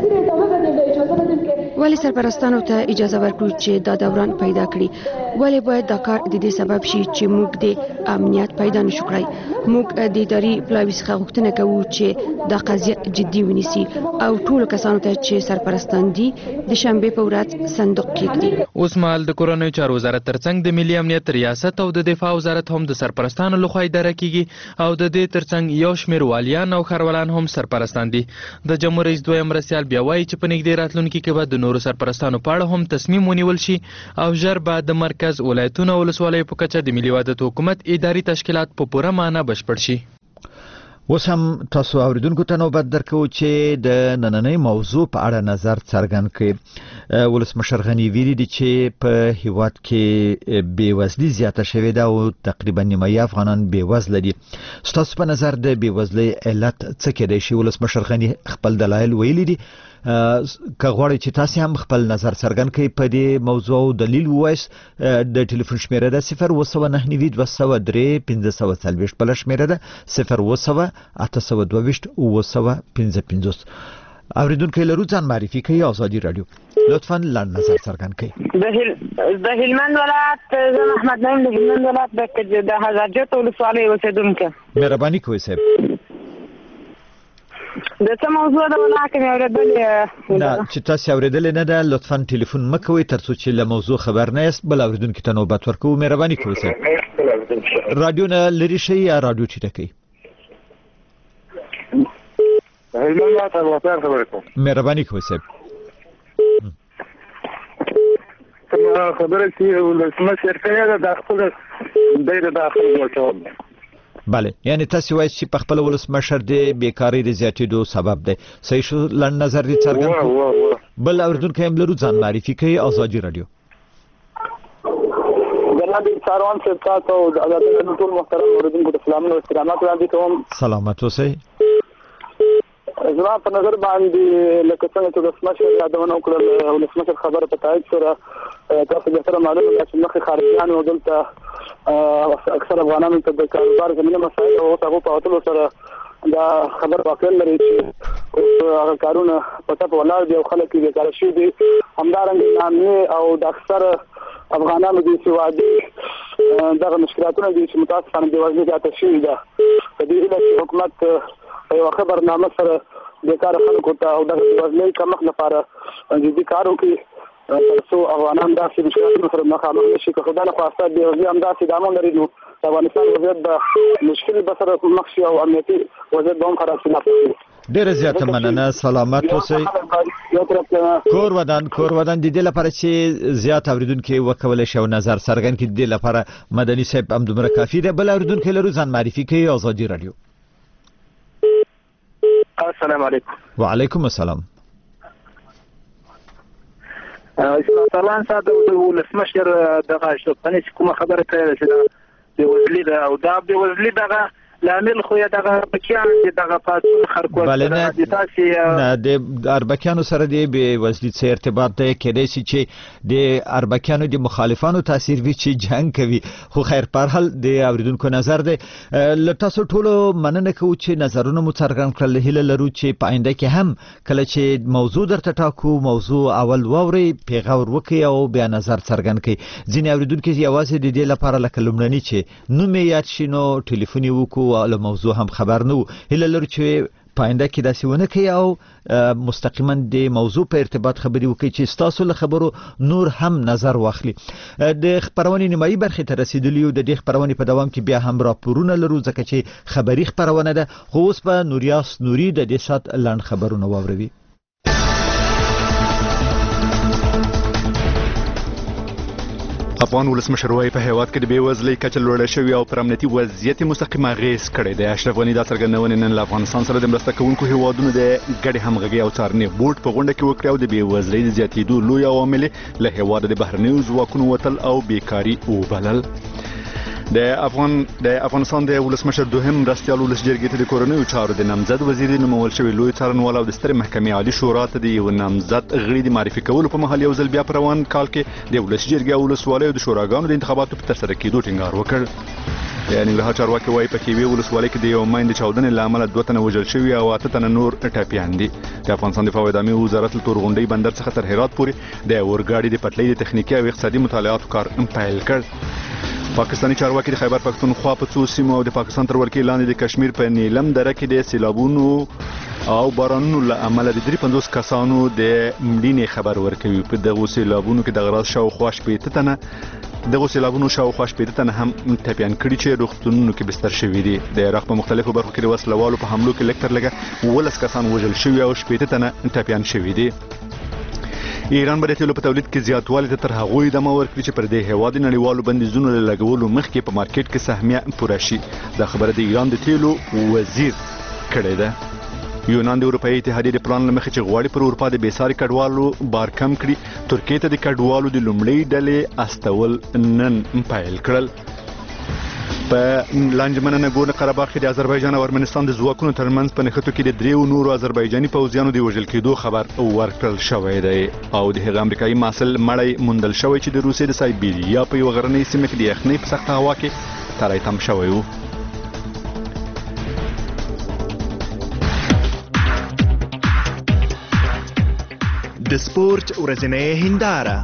ولی سرپرستانو ته اجازه ورکړو چې دا دوران پیدا کړي؟ ولی باید دا کار د دې سبب شي چې موږ د امنیت پیدا نشو کړی؟ موږ د اداري پلاوي څخه غوښتنه کوو چې دا قضیه جدي ونیسي او ټولو کسانو ته چې سرپرستان دي د شنبې په ورځ صندوق کېږدي. اوس مهال د کورنیو چارو وزارت ترڅنګ د ملي امنیت ریاست او د دفاع وزارت هم د سرپرستانو لخوا اداره کیږي او د دې ترڅنګ یو شمېر والیان او ښاروالان هم سرپرستان دي. د جمهور رئیس دویم مرستیال بیا وایي چې په نږدې راتلونکي کې به د نورو سرپرستانو په اړه هم تصمیم ونیول شي او ژر به د مرکز، ولایتونو او ولسوالیو په کچه د ملي وحدت حکومت اداري تشکیلات په پوره معنا بشپړ شي. اوس هم تاسو اوریدونکو ته نوبت درکو چې د نننۍ موضوع په اړه نظر څرګند کړي. ولسمشر غني ویلي دي چې په هیواد کې بېوزلي زیاته شوې ده او تقریبا نیمایي افغانان بېوزله دي. ستاسو په نظر د بېوزلۍ علت څه کېدای شي؟ ولسمشر غني خپل دلایل ویلي دي. که غواړئ چې تاسو هم خپل نظر څرګند کړئ په دې موضوع او دلیل ووایاست، د ټلیفون شمیره ده صفر اووه سوه نهه نوي دوه سوه درې پنځه سوه څلوېښت، بله شمیره ده صفر اووه سوه اته سوه دوه ویشت اووه سوه پنځه پنځوس. اوریدونکي لرو ځان معرفي کوي. ازادي راډیو لطفا لنډ نظر څرګند کړئ. د هلمند ولایت زه محمد نعیم د هلمند ولایت د هزارجات ولسوالۍ اوسېدونکی. مهرباني کوئ صاحب. د څه موضوع ده ولا کوم اورېدلې نه چې تاسو اورېدلې نه ده لطفا ټلیفون مه کوئ تر څو چې له موضوع خبر نه یاست. بل اوریدونکي ته نوبت ورکوو. مهرباني کوئ صاحب. رادیو نه لرې شئ یا رادیو ټیټه کړئ. مهرباني کوئ صاحب. خبره چې ولسمشر کوي دا خپل د داخل ورته بله، یعنی تاسو وایئ چې په خپل ولسمشر د بیکارۍ د زیاتېدو سبب دی. صحیح شو؟ لنډ نظر دې څرګند کړو. بل اورېدونکی هم لرو ځان معرفي کوي. ازادي راډیو. جناب ساروان صاحب تاسو او د ازادي راډیو ټول محترم اورېدونکو ته سلامونه او احترامات وړاندې کوم. سلامت اوسئ. زما په نظر باندې لکه څنګه چې ولسمشر یادونه وکړل، ولسمشر خبره په تایید سره تاسو بهتره معلومه ده چې مخکې خارجیان او دلته اکثر افغانانو ته د کاروبار زمینه مسایل او هغو په وتلو سره دا خبر واقع لري چې هغه کارونه په ټپ ولاړ دي او خلک یې بیکاره شوي دي. همدارنګه نامې او د اکثر افغانانو د سوادي دغه مشکلاتونه دي چې متاسفانه بېوزلي زیاته شوې ده. په دې هیله چې حکومت په یوه خبرنامه سره بیکاره خلکو ته او دغه بېوزلۍ کمښت لپاره جدي کار وکړي تر څو افغانان داسې مشکلاتو سره مخامخ نه شي. که خدای نخواسته بېوزلي همداسې ادامه لري نو د افغانستان وضعیت به مشکل به سره مخ شي او امنیتي وضعیت به هم خراب شي. ډیره زیاته مننه. سلامت اوسئ. کور ودان کور ودان د دې لپاره چې زیات اوریدونکي وکولای شي او نظر څرګند کړي، د دې لپاره مدني صاحب هم دومره کافي ده. بل اوریدونکي لرو ځان معرفي کوي. ازادي راډیو. السلام علیکم. وعلیکم السلام. اسماعیل سروان صاحب د ولسمشر دغه اشرف غني کومه خبره کړې چې د وزلی ده او دا د وزلی دغه لامل خو یا دغه اربکیان دغه پاتون خرکول د تاسو نه د اربکیانو سره د بې وزلی څخه ارتباط دی کېدای شي چې د اربکیانو د مخالفانو تاثیر وي چې جنگ کوي خو خیر په حال د اوریدونکو نظر دی ل تاسو ټولو مننه کوو چې نظرونه مو څرګند کړل هیله لرو چې په آینده کې هم کله چې موضوع درته ټاکو موضوع اول ووري پیغور وکي او بیا نظر څرګند کړي ځینې اوریدونکو یوازې د دې لپاره لکه لومړني چې نوم یې یاد شي نو ټلیفون وکړو له موضوع هم خبر نو هله لرو چې پاینده کې داسې ونه کوي او مستقیما د موضوع په ارتباط خبري وکړي چې تاسو له خبرو نور هم نظر واخلي د خبرونې نیمایي برخې ته رسیدلی یو د دې خبرونې په دوام کې بیا هم راپورونه لرو ځکه چې خبري خبرونه ده خو اوس په نوریاس نوري د دې سات لاند خبرونه واوروي افغان ولسمشر وايي په هیواد کې د بیوزلۍ کچه لوړه شوې او پر امنیتي وضعیت مستقیم اغېز کړی دی. اشرف غني دا څرګندونې نن له افغانستان سره د مرسته کوونکو هیوادونو د ګډې همغږۍ او څارنې بورډ په غونډه کې وکړې او د بیوزلۍ د زیاتېدو لوی عوامل له هیواده د بهرنیو ځواکونو وتل او بیکاري وبلل. د افغان د افغانستان د ولسمشر دوهم مرستیال ولس جرګې ته د کورنیو چارو د نامزد وزیر نومول شوی لوی څارنوال او د سترې محکمې عالی شورا ته د یو نامزد غړي د معرفي کولو په مهال یو ځل بیا په روان کال کې د ولس جرګې او ولسوالۍ د شوراګانو د انتخاباتو په ترسره کېدو ټینګار وکړ. یعنی له چارواکي وايي په کې وی ولسوالۍ کې د یو مایند چاودنې لامل دوه تنه وژل شوي او اته تنه نور ټاپیان دي. د افغانستان دفاع اداري وزارت له تورغونډۍ بندر څخه تر هرات پورې د اورګاډي د پټلۍ د تخنیکی او اقتصادي مطالعاتو کار پیل کړ. پاکستاني چارواکي د خیبر پختونخوا په څو سیمو او د پاکستان تر ولکې لاندې د کشمیر په نیلم دره کې د سیلابونو او بارانونو له امله د درې پنځوس کسانو د مړینې خبر ورکوي. په دغو سیلابونو کې د غراض شاوخوا شپېته تنه دغه سیلابونو شاوخوا شپېته تنه هم ټپیان کړي چې روغتونونو کې بستر شوي دي. د عراق په مختلفو برخو کې د وسلوالو په حملو کې لږ تر لږه اوولس کسان وژل شوي او شپېته تنه ټپیان شوي دي. ایران به د تیلو په تولید کې زیاتوالی ته تر هغوی دمه ورکړي چې پر دې هیواد نړیوالو بندیزونو له لګولو مخکې په مارکیټ کې سهمیه پوره شي. دا خبره د ایران د تیلو وزیر کړې ده. یونان د اروپایي اتحادیې د پلان له مخې چې غواړي پر اروپا د بېساري کډوالو بار کم کړي ترکیې ته د کډوالو د لومړۍ ډلې استول نن پیل کړل. په لانجمنه نګورنو قرهباغ کې د آذربایجان او ارمنستان د ځواکونو ترمنځ په نښتو کې د دریو نورو آذربایجاني پوځیانو د وژل کېدو خبر ورکړل شوی دی او د هغه امریکایي محصل مړی موندل شوی چې د روسیې د سایبیریا په یوه غرنۍ سیمه کې د یخنۍ په سخته هوا کې تری تم شوی و. د سپورت ورځنۍ هنداره.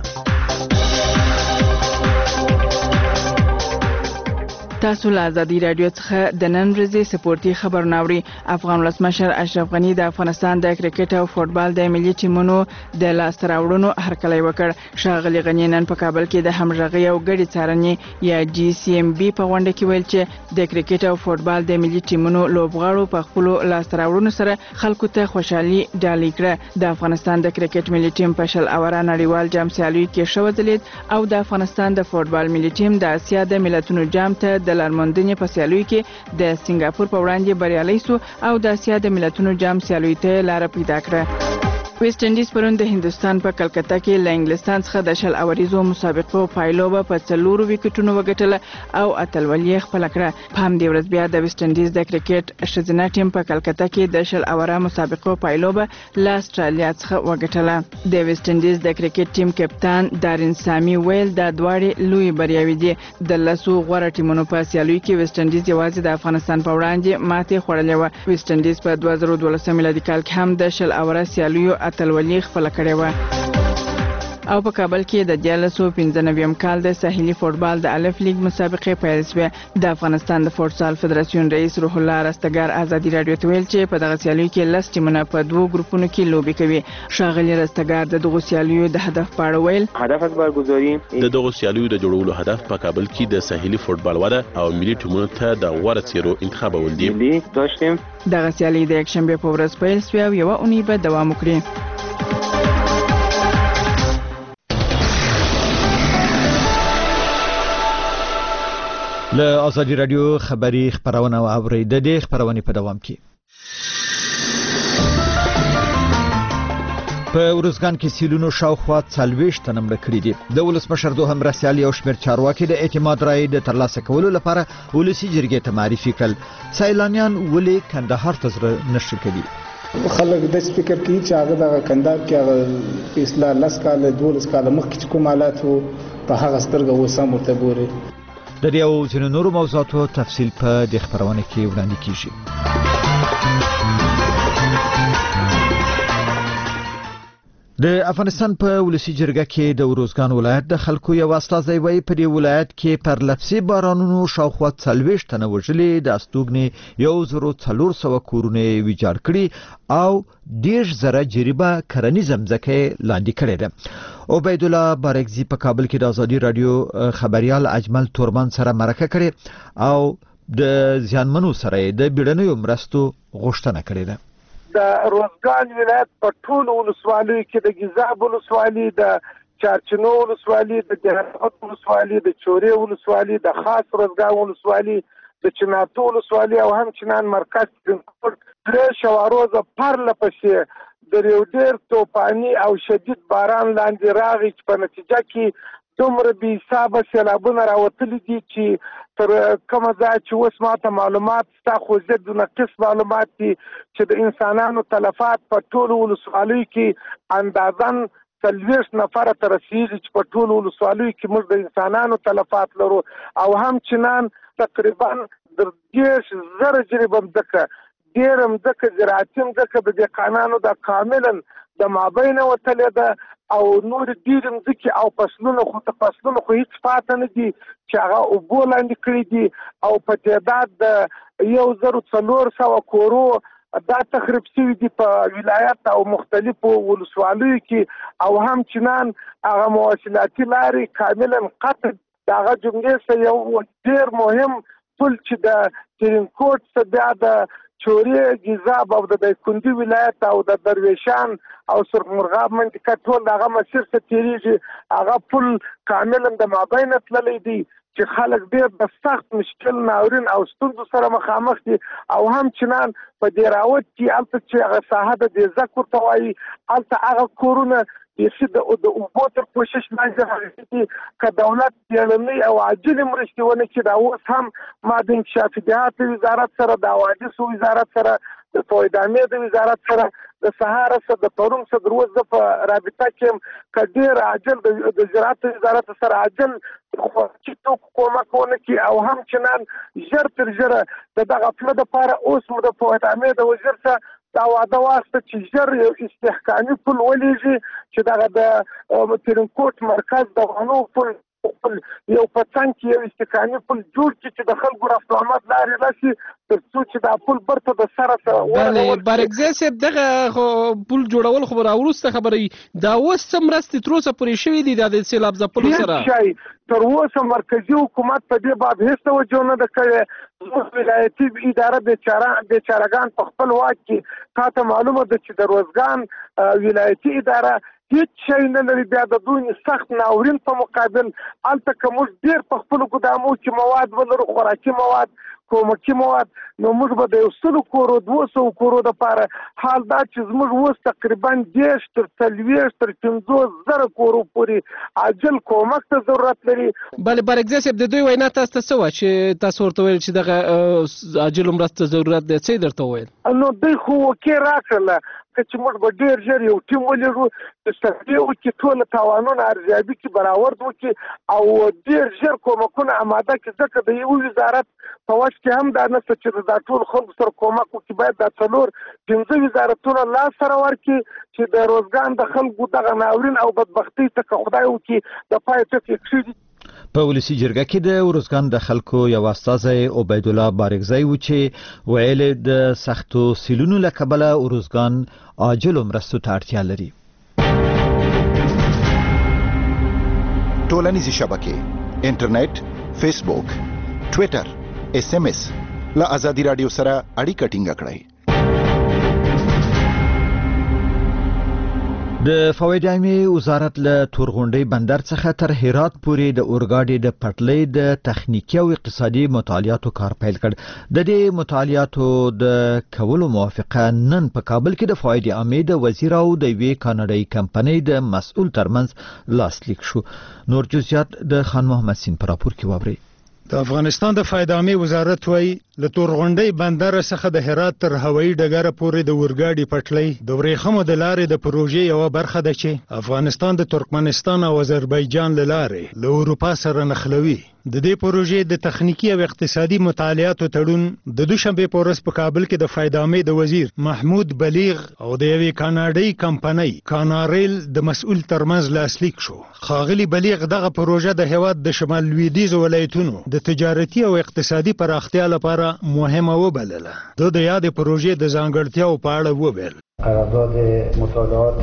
تاسو له ازادي رادیو څخه د نن ورځې سپورتي خبرونه اورئ. افغان ولسمشر اشرف غني د افغانستان د کرکټ او فوتبال د ملي ټیمونو د لاسته راوړنو هرکلی وکړ. ښاغلي غني نن په کابل کې د همغږۍ او ګډې څارنې یا جی سی ام بي په غونډه کې ویل چې د کرکټ او فوتبال د ملي ټیمونو لوبغاړو په خپلو لاسته راوړنو سره خلکو ته خوشحالي ډالۍ کړه. د افغانستان د کرکټ ملي ټیم په شل اوره نړیوال جام سیالیو کې ښه وځلید او د افغانستان د فوتبال ملي ټیم د اسیا د ملتونو جام ته د لارموندنې په سیالیو کې د سنگاپور په وړاندې بریالی سو او د اسیا د ملتونو جام سیالیو ته لار پیدا کړه. ویسټ انډیز پرون د هندستان په کلکته کې له انګلستان څخه د شل اوریزو مسابقو پایلوبه په څلورو وکټونو وګټله او اتلولي خپل کړه. په همدې ورځ بیا د ویسټ انډیز د کرکټ ښځینه ټیم په کلکته کې د شل اوره مسابقو پایلوبه له استرالیا څخه وګټله. د ویسټ انډیز د کرکټ ټیم کپتان دارین سامي ویل د دواړې لوی بریاوې دي. د لسو غوره ټیمونو په سیالیو کې ویسټ انډیز یوازې د افغانستان په وړاندې ماتې خوړلې وه. ویسټ انډیز په دوه زره دولسم میلادي کال کې هم د شل اوره سیالیو اتلولي خپل کړې وه. او په کابل کې د دیارلسو پنځه نویم کال د ساحلي فوتبال د الف لیگ مسابقې پیل شوې. د افغانستان د فوتسال فدراسیون رئیس روح الله رستګار ازادي رادیو ته ویل چې په دغه سیالیو کې لس ټیمونه په دوو ګروپونو کې لوبې کوي. ښاغلي رستګار د دغو سیالیو د هدف په اړه ویل هدف از برگزاری د دغو سیالیو د جوړولو هدف په کابل کې د ساحلي فوتبال وده او ملي ټیمونو ته د غوره څیرو انتخابول دي. داشتیم دغه سیالي د یکشنبه په ورځ پیل شوې او یوه اونۍ به دوام وکړي. له ازادي رادیو خبري خبرونه اورئ. د دې خبرونې په دوام کې په ارزګان کې سیلونو شاوخوا څلوېښت تنه مړه کړي دي. د ولسمشر دوهم مرستیال یو شمېر چارواکي د اعتماد رایې د ترلاسه کولو لپاره ولسي جرګې ته معرفي کړل. سیلانیان ولې کندهار ته زړه نه ښه کوي؟ خلک داسې فکر کوي چې هغه دغه کندهار کې هغه په اصلاح لس کاله دولس کاله مخکې چې کوم حالات وو په هغه سترګه اوس هم ورته ګوري. د دې او ځینو نورو موضوعاتو تفصیل په دې خپرونه کې وړاندې کیږي. د افغانستان په ولسی جرګه کې د ارزګان ولایت د خلکو یو استازی وایي په دې ولایت کې پر لفظي بارانونو شاوخوا څلوېښت تنه وژلي، د استوګنې یو زرو څلور سوه کورونه ویجاړ کړي او دېرش زره جریبه کرنیزه مځکه لاندې کړې ده. عبید الله بارکزي په کابل کې د ازادي رادیو خبريال اجمل تورمان سره مرکه کړې او د زیانمنو سره د بیړنیو مرستو غوښتنه کړې ده. د روزګان ولایت په ټولو ولسوالیو کې د ګیزاب ولسوالي، د چارچینو ولسوالي، د جهرات ولسوالي، د چورې ولسوالي، د خاص روزګان ولسوالي، د چنارتو ولسوالي او همچنان مرکز درې شواروزه پرله پسې د یو ډېر توپاني او شدید باران لاندې راغی چې په نتیجه کې دومره بې حسابه سیلابونه راوتلي دي چې تر کومه ځایه چې اوس ماته معلومات شته، خو زه د نقص معلومات دي چې د انسانانو تلفات په ټولو ولسوالیو کې اندازاً څلوېښت نفره ته رسېږي چې په ټولو ولسوالیو کې موږ د انسانانو تلفات لرو او همچنان تقریبا د دېرش زره جریبه مځکه، ډېره مځکه زراعتي مځکه د دهقانانو د کاملا د مابینه وتلې ده او نور ډېرې مځکې او فصلونه خو ته فصلونه خو هېڅ پاته نه دي چې هغه اوبو لاندې کړي دي او په تعداد د یو زرو څلور سوه کورو دا تخریب شوي دي په ولایت او مختلفو ولسوالیو کې او همچنان هغه مواصلاتي لارې کاملا قطع. د هغه جملې سره یو ډېر مهم پل چې د ترینکوټ څخه بیا د چورې، ګیزاب او د دایکنډي ولایت او د درویشان او سرخ مرغاب منطقه ټول هغه مسیر څخه تېرېږي، هغه پل کاملا د مابینه تللی دی چې خلک ډېر د سخت مشکل ناورین او ستونزو سره مخامخ دي او همچنان په دیراوت کې هلته چې هغه ساحه د دیزک ورته وایي هلته هغه کورونه بیخي د اوبو تر کوشش لاندې راغلي دي. که دولت بیړنۍ او عاجلې مرستې ونه کړي دا اوس هم ما د انکشافي دهات وزارت سره، د حوادثو وزارت سره، د فویدامې د وزارت سره، د سهار سره، د پرون سره در اوس زه په رابطه کې یم که ډېر عاجل د زراعت وزارت سره عاجل خوراکي توکو کومک ونه کړي او همچنان ژر تر ژره د دغه پله دپاره اوس مو د فویدامې د وزیر سره دا واده واخته چې ژر یو استحکامي پل ولیږي چې دغه د ترینکوټ مرکز د غنو پل یو په څنګ کې یو استحکامي پل جوړ کړي چې د خلکو رفت آمد لارې راشي تر څو چې دا پل برته د سره سره بله بارکزی صاحب دغه پل جوړول خو راوروسته خبره وي، دا اوس څه مرستې تر اوسه پورې شوي دي د سیلاب ځپلو سره؟ تر اوسه مرکزي حکومت په دې باب هېڅ توجه نه ده کړې. زموږ ولایتي اداره بیچارهګان په خپل واک کې تا ته معلومه ده چې د روزګان ولایتي اداره هیڅ شی نه لري. بیا د دوی سخت ناورین په مقابل هلته که موږ ډېر په خپلو ګدامو کې مواد ولرو، خوراکي مواد، کومکي مواد، نو موږ به د یو سلو کورو دوه سوو کورو دپاره حال دا چې زموږ اوس تقریبا دېرش تر څلوېښت تر پنځوس زره کورو پورې عاجل کومک ته ضرورت لري. بله بارکزی صاحب د دوی وینا تاسو ته څه وه چې تاسو ورته ویل چې دغه عاجلو مرستو ضرورت دی؟ څه یې درته وویل؟ نو دوی خو وکې راکړله که چې موږ به ډېر ژر یو ټیم ولرو چې صفحې وکړي، ټوله تاوانونه ارزیابي کړي، برآورد وکړي او ډېر ژر کومکونه اماده کړي. ځکه د یو وزارت په وس کې هم دا نشته چې دا ټول خلکو سره کومک وکړي، باید دا څلور پنځه وزارتونه لاس سره ورکړي چې د روزګان د خلکو دغه ناورین او بدبختۍ څخه خدای وکړي د پای ټکی کښېږدي. په ولسی جرګه کې د ارزګان د خلکو یو استازی عبید الله بارکزی و چې ویل د سختو سیلونو له کبله ارزګان عاجلو مرستو ته اړتیا لري. ټولنیزې شبکې، انټرنیټ، فیسبوک، ټویټر، اس ام اس له ازادي رادیو سره اړیکه ټینګه کړئ. په ولسی جرګه کې د ارزګان د خلکو یو استازی عبید الله بارکزی و چې ویل د سختو سیلونو له کبله ارزګان عاجلو مرستو ته اړتیا لري. ټولنیزې شبکې، انټرنیټ، فیسبوک، ټویټر، اس ام اس له ازادي رادیو سره اړیکه ټینګه کړئ. د فواید عامه وزارت له تورغونډي بندر څخه تر هرات پورې د اورګاډي د پټلۍ د تخنیکی او اقتصادي مطالعاتو کار پیل کړ. د دې مطالعاتو د کولو موافقه نن په کابل کې د فواید عامه د وزیر او د وی کاناډایي کمپنۍ د مسؤل ترمنځ لاسلیک شو. نور جزئیات د خان محمد سین پر راپور کې واوري. د افغانستان د فواید عامه وزارت وایي له تورغونډي بندر څخه د هرات تر هوایي ډګر پورې د اورګاډي پټلۍ د ورېښمو د لارې د پروژې یو برخه ده چې افغانستان د ترکمنستان او آذربایجان له لارې له اروپا سره نښلوي. د دې پروژې د تخنیکی او اقتصادي مطالعاتو تړون د دوشنبه په ورځ په کابل کې د فواید عامه د وزیر محمود بلیغ او د یوې کاناډایي کمپنۍ کاناریل د مسؤل ترمنځ لاسلیک شو. ښاغلي بلیغ دغه پروژه د هیواد د شمال لویدیځ ولایتونو د تجارتي او اقتصادي پراختیا لپاره مهمه وبلله. د د یادې پروژې د ځانګړتیاو په اړه وویل. قرارداد مطالعات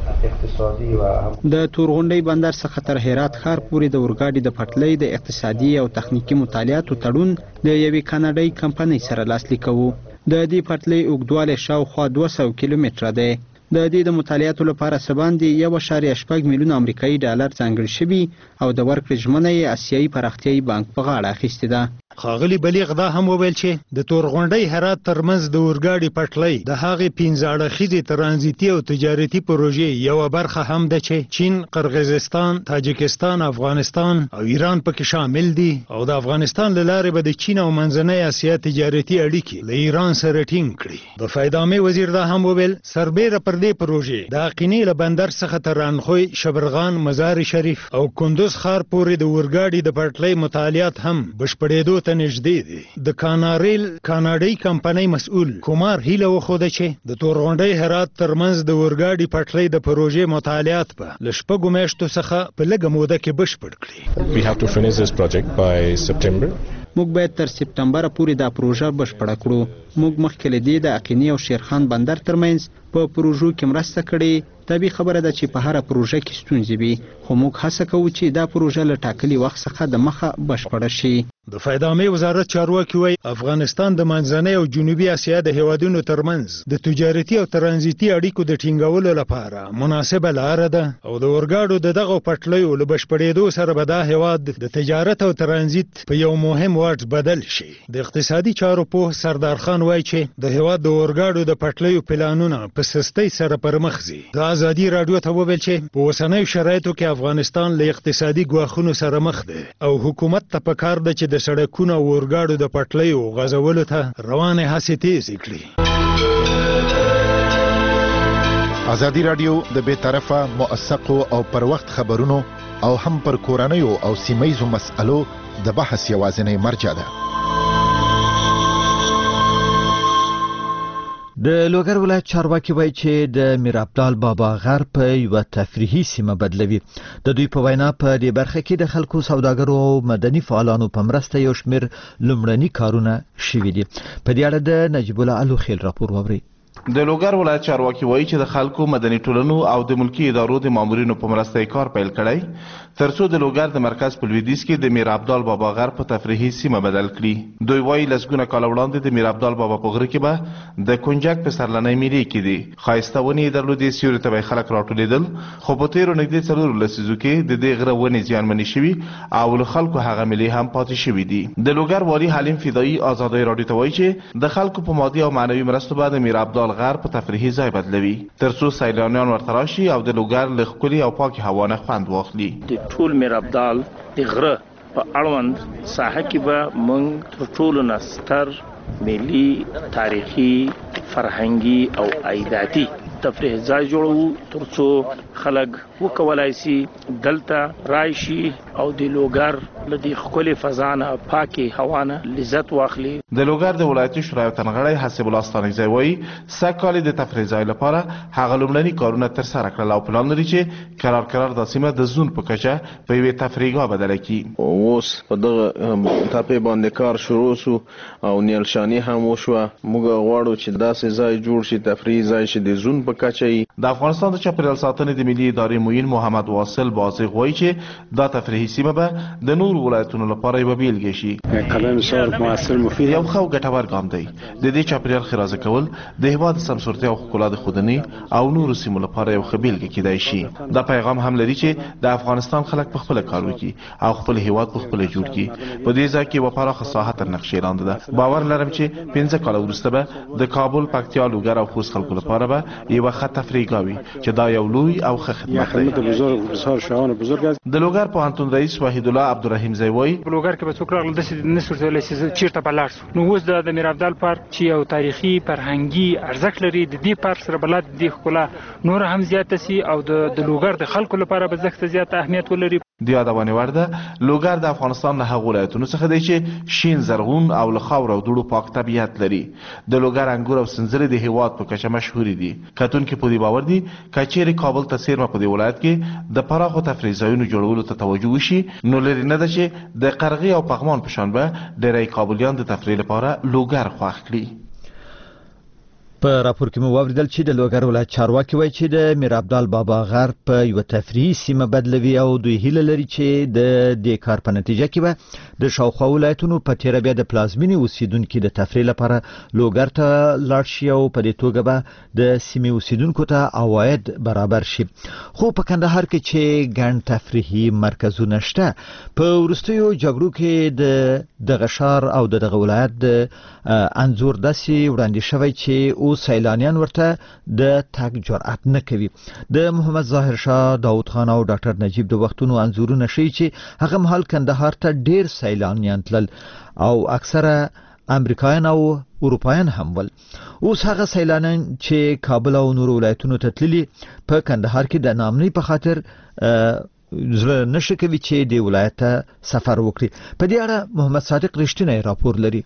اقتصادي و د تورغونډي بندر څخه تر هرات ښار پورې د اورګاډي د پټلۍ د اقتصادي او تخنیکی مطالعاتو تړون د یوې کاناډایي کمپنۍ سره لاسلیک وو. د دې پټلۍ اوږدوالی شاوخوا دوه سوه کیلومتره دی. د دې د مطالعاتو لپاره سباندې یو اشاریه شپږ میلیون امریکایي ډالر ځانګړي شوي او د ورکړې ژمنه یې اسیایي پراختیایي بانک په غاړه اخیستې ده. ښاغلي بلیغ دا هم وویل چې د تورغونډي هرات ترمنځ د اورګاډي پټلۍ د هغې پنځه اړخیزې ترانزیتي او تجارتي پروژې یوه برخه هم ده چې چین، قرغیزستان، تاجکستان، افغانستان او ایران پکې شامل دي او د افغانستان له لارې به د چین او منځنۍ اسیا تجارتي اړیکې له ایران سره ټینګ کړي. د فواید عامه وزیر دا هم وویل سربیره پر دې پروژې د اقینې له بندر څخه تر رانخوی، شبرغان، مزار شریف او کندوز ښار پورې د اورګاډي د پټلۍ مطالعات هم بشپړېدو ته نږدې دي. د کاناریل کاناډایي کمپنۍ مسؤل کومار هیله وښوده چې د تورغونډي هرات ترمنځ د اورګاډي پټلۍ د پروژې مطالعات به له شپږو میاشتو څخه په لږه موده کې بشپړ کړي. We have to finish this project by September. موږ باید تر سپتمبر پورې دا پروژه بشپړه کړو. موږ مخکې له دې د اقینې او شیرخان بندر ترمنځ په پروژو کې مرسته کړې. طبیعي خبره ده چې په هره پروژه کې ستونزې وي، خو موږ هڅه کوو چې دا پروژه له ټاکلي وخت څخه د مخه بشپړه شي. د فواید عامه وزارت چارواکي وایي افغانستان د منځنۍ او جنوبي اسیا د هیوادونو ترمنځ د تجارتي او ترانزیتي اړیکو د ټینګولو لپاره مناسبه لاره ده او د اورګاډو د دغو پټلیو له بشپړېدو سره به دا هیواد د تجارت او ترانزیت په یو مهم واټ بدل شي. د اقتصادي چارو پوه سردار خان وایي چې د هیواد د اورګاډو د پټلیو پلانونه په سستۍ سره پرمخ ځي. د ازادي راډیو ته وویل چې په اوسنیو شرایطو کې افغانستان له اقتصادي ګواښونو سره مخ دی او حکومت ته پکار ده چې د سړکونو او اورګاډو د پټلیو غځولو ته روانې هڅې تیزې کړي. ازادي راډیو د بې طرفه، موثقو او پر وخت خبرونو او هم پر کورنیو او سیمهیزو مسألو د بحث یوازینی مرجع ده. د لوګر ولایت چارواکي وایي چې د میر عبدال بابا غر په یوه تفریحي سیمه بدلوي. د دوی په وینا په دې برخه کې د خلکو، سوداګرو او مدني فعالانو په مرسته یو شمېر لومړني کارونه شوي دي. په دې اړه د نجیب الله الوخیل راپور واورئ. د لوګر ولایت چارواکي وایي چې د خلکو، مدني ټولنو او د ملکی ادارو د مامورینو په مرسته کار پیل کړی ترڅو د لوګر د مرکز په لویدیځ کې د میر عبدال بابا غر په تفریحي سیمه بدل کړي. دوی وایي لسګونه کاله وړاندې د میر عبدال بابا په غره کې به د کنجک په سرلنۍ میلې کېدې. ښایسته ونې یې درلودې، سیوري ته به خلک راټولېدل، خو په تېرو نږدې څلورو لسیزو کې د دې غره ونې زیانمنې شوي او له خلکو هغه میلې هم پاتې شوي دي. د لوګر والي حلیم فدایي ازادۍ راډیو ته وایي چې د خلکو په مادي او معنوي مرستو به د میر عبدال غر په تفریحي ځای بدلوي ترڅو سیلانیان ورته راشي او د لوګر له ښکلي او پاکې هوا نه خوند واخلي. د ټول میر عبدال د غره په اړوند ساحه کې به موږ تر ټولو نه ستر ملي، تاریخي، فرهنګي او عایداتي تفریح ځای جوړو ترڅو خلک وکولای شي دلته راشي او د لوګر له دې ښکلې فضا نه، پاکې هوا نه لذت واخلي. د لوګر د ولایتي شورا تنغړی حسب الله ستانکزی وایي سږ کال د تفریح ځای لپاره هغه لومړني کارونه ترسره کړل او پلان لري چې قرار قرار دا سیمه د زون په کچه په یوې تفریحګاه بدله کړي. اوس په دغه ټاپې باندې کار شروع سو او نیلشاني هم وشوه. موږ غواړو چې داسې ځای جوړ شي، تفریحي ځای شي د زون په کچه. د افغانستان د چاپیریال ساتنې د ملي ادارې معین محمد واصل بازغ وایي چې دا تفریحي سیمه به د نور ولایتونو لپاره یوه بیلګه شي. کلن سال موثر مفید یو ښه او ګټور ګام دی. د دې چاپیریال ښه کول د هېواد د سمسورتیا او ښکلا د ښودنې او نورو سیمو لپاره یو ښه بیلګه کیدای شي. دا پیغام هم لري چې د افغانستان خلک په خپله کار وکړي او خپل هېواد په خپله جوړ کړي. په دې ځای کې یوه پراخه ساحه تر نقشې لاندې ده. باور لرم چې پنځه کاله وروسته به د کابل، پکتیا، لوګر او خوست خلکو لپاره به یوه ښه تفریحګاه وي چې دا یو لوی او ښه خدمت دی. د لوګر پوهنتون رئیس وحید الله عبدالرحیم زی وایي په لوګر کې به څوک راغله داسې نه سو ورتلی چې چېرته به لاړ شو. نو اوس د میرابدال پارک چې یو تاریخي فرهنګي ارزښت لري، د دې پارک سره به لا د دې ښکلا نور هم زیاته سي او د لوګر د خلکو لپاره به زښته زیات اهمیت ولري. د یادونې وړ ده لوګر د افغانستان له هغو ولایتونو څخه دی چې شین، زرغون او له خاورو او دوړو پاک طبیعت لري. د لوګر انګور او سنځلې د هېواد په کچه مشهورې دي. کتونکي په دې باور دي که چیرې کابل ته څیرمه په دې ولایت کې د پراخو تفریح ځایونو جوړولو ته توجه وشي، نو لرې نه ده چې د قرغې او پغمان په شان به ډېری کابلیان د تفریح لپاره لوګر خوښ کړي. په راپور کې مو واوریدل چې د لوګر ولایت چارواکي وایي چې د میرابدال بابا غر په یوه تفریحي سیمه بدلوي او دوی هیله لري چې د دې کار په نتیجه کې به د شاوخوا ولایتونو په تیره بیا د پلازمینې اوسیدونکي د تفریح لپاره لوګر ته لاړ شي او په دې توګه به د سیمې اوسیدونکو ته عواید برابر شي. خو په کندهار کې چې ګڼ تفریحي مرکزونه شته، په وروستیو جګړو کې د دغه ښار او د دغه ولایت د انځور داسې وړاندې شوی چې سیلانیان ورته د تګ جرأت نه کوي. د محمد ظاهر شاه، داود خان او ډاکټر نجیب د وختونو انځورونه ښیي چې هغه مهال کندهار ته ډیر سیلانیان تلل او اکثره امریکایان او اروپایان هم ول. اوس هغه سیلانیان چې کابل او نور ولایتونو ته تللي په کندهار کې د نامنۍ په خاطر زړه نشي کوي چې د ولایت ته سفر وکړي. په دې اړه محمد صادق رښتینی راپور لري.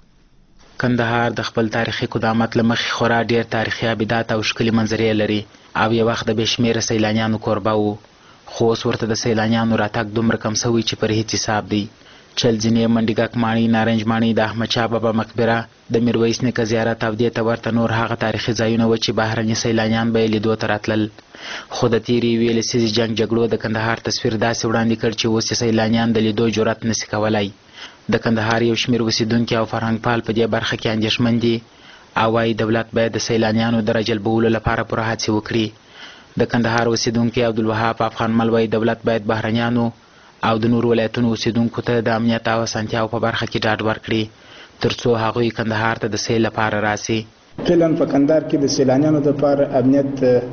کندهار د خپل تاریخي قدامت له مخې خورا ډیر تاریخي ابدات او ښکلي منظرې لري او یو وخت د بې شمېره سیلانیانو کوربه و. خو اوس ورته د سیلانیانو راتګ دومره کم سوی چې پر هیڅ حساب دی. چلزینې، منډیګک ماڼۍ، نارنج ماڼۍ، د احمدشاه بابا مقبره، د میرویس نیکه زیارت او دې ته ورته نور هغه تاریخي ځایونه و چې بهرني سیلانیان به یې لیدو ته راتلل. خو د تیرې یوې لسیزې جنګ جګړو د کندهار تصویر داسې وړاندې کړ چې اوس سیلانیان د لیدو جرأت نشي کولی. د کندهار یو شمېر اوسیدونکي او فرهنګ پال په دې برخه کې اندېښمن دي او وايي دولت باید د سیلانیانو د راجلبولو لپاره پوره هڅې وکړي. د کندهار اوسیدونکي عبدالوهاب افغانمل وايي دولت باید بهرنیانو او د نورو ولایتونو اوسیدونکو ته د امنیت او اسانتیاو په برخه کې ډاډ ورکړي ترڅو هغوی کندهار ته د سیل لپاره راسي. فعلا په کندهار کې د سیلانیانو لپاره امنیت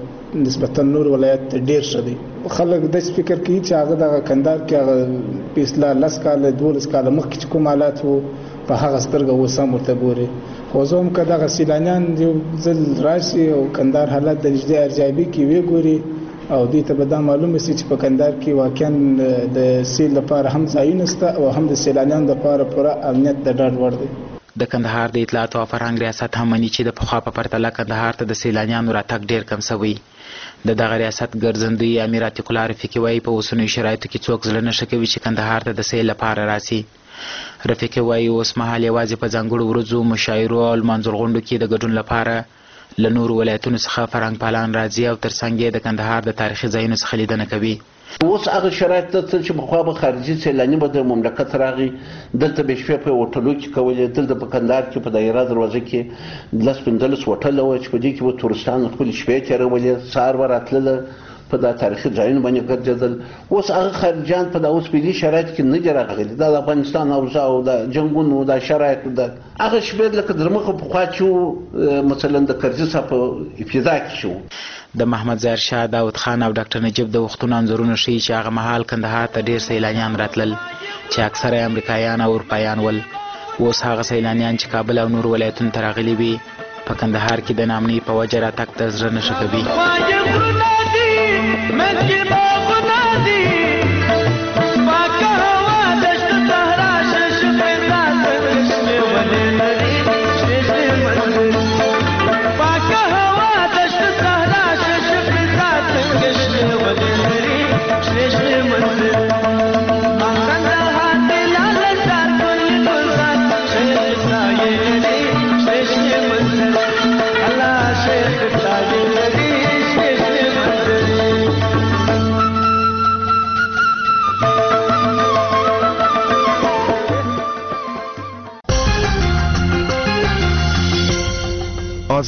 نسبتا نور ولایت ډیر ښه دی. خلک د فکر کوي چې هغه د کندهار کې هغه په اصلاح لس کاله دولس کاله مخکې چې کوم حالات وو په هغه سترګه اوس هم ورته ګوري. خو زه هم که دغه سیلانیان یو ځل راشي او کندهار حالات د نږدې ارزیابي کې ویې ګوري او دوی ته به دا معلومه سي چې په کندهار کې واقعا د سیل لپاره هم ځایونه شته او هم د سیلانیانو لپاره پوره امنیت د ډاډ وړ دی. د کندهار د اطلاعات او فرهنګ ریاست هم مني چې د پخوا په پرتله کندهار ته د سیلانیانو راتګ ډیر کم شوی. د دغه ریاست ګرځندوی امیر عتیق الله رفیقي وایي په اوسنیو شرایطو کې څوک زړه نه ښه کوي چې کندهار ته د سیل لپاره راسي. رفیقي وایي اوس مهال یوازې په ځانګړو ورځو، مشاعرو او لمانځل غونډو کې د ګډون لپاره له نورو ولایتونو څخه فرهنګ پالان راځي او ترڅنګ یې د کندهار د تاریخي ځایونو څخه لیدنه کوي. اوس هغه شرایط ته چې پخوا به خارجي سیلاني به د مملکت راغی، دلته به شپې په هوټلو کې کولې، دلته په کندهار کې په دایره دروازه کې لس پنځلس هوټله وه چې په دې کې به تورستان خپلې شپې تېرولې، سهار به راتلله په دا تاریخي ځایونو باندې ګرځېدل. اوس هغه خارجیان په دا اوسپني شرایطو کې نه دي راغلي. دا د افغانستان اوضاع او د جنګونو دا شرایطو د هغه شپې لکه در مخه پخوا چې مثلا د کرزي صاحب په ابتدا کې شو. د محمد ظاهر شاه، داود خان او ډاکټر نجیب د وختونو انځورونه ښیي چې هغه مهال کندهار ته ډیر سیلانیان راتلل چې اکثره یې امریکایان او اروپایان ول. اوس هغه سیلانیان چې کابل او نور ولایتونو ته راغلي وي په کندهار کې د نامنۍ په وجه راتګ ته زړه نه ښه کوي.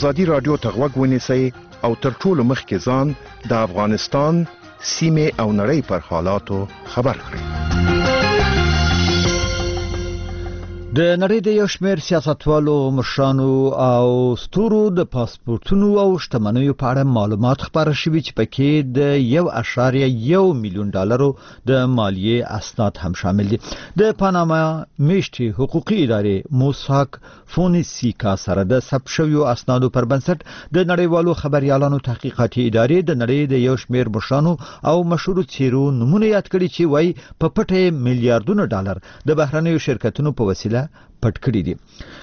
ازادي رادیو ته غوږ ونیسئ او تر ټولو مخکې ځان د افغانستان سیمې او نړۍ پر حالاتو خبر کړئ. د نړۍ د یو شمېر سیاستوالو مشرانو او ستورو د پاسپورتونو او شتمنیو په اړه معلومات خپاره شوي چې پکې د یو اعشاریه یو میلیون ډالرو د مالیې اسناد هم شامل دي. د پاناما میشتي حقوقي ادارې موساک فونسیکا سره د ثبت شویو اسنادو پر بنسټ د نړیوالو خبريالانو تحقیقاتي ادارې د نړۍ د یو شمېر مشرانو او مشهورو څیرو نمونه یاد کړي چې وایي په پټه میلیارډونو ډالر د بهرنیو شرکتونو په وسیله پټ کړی دي.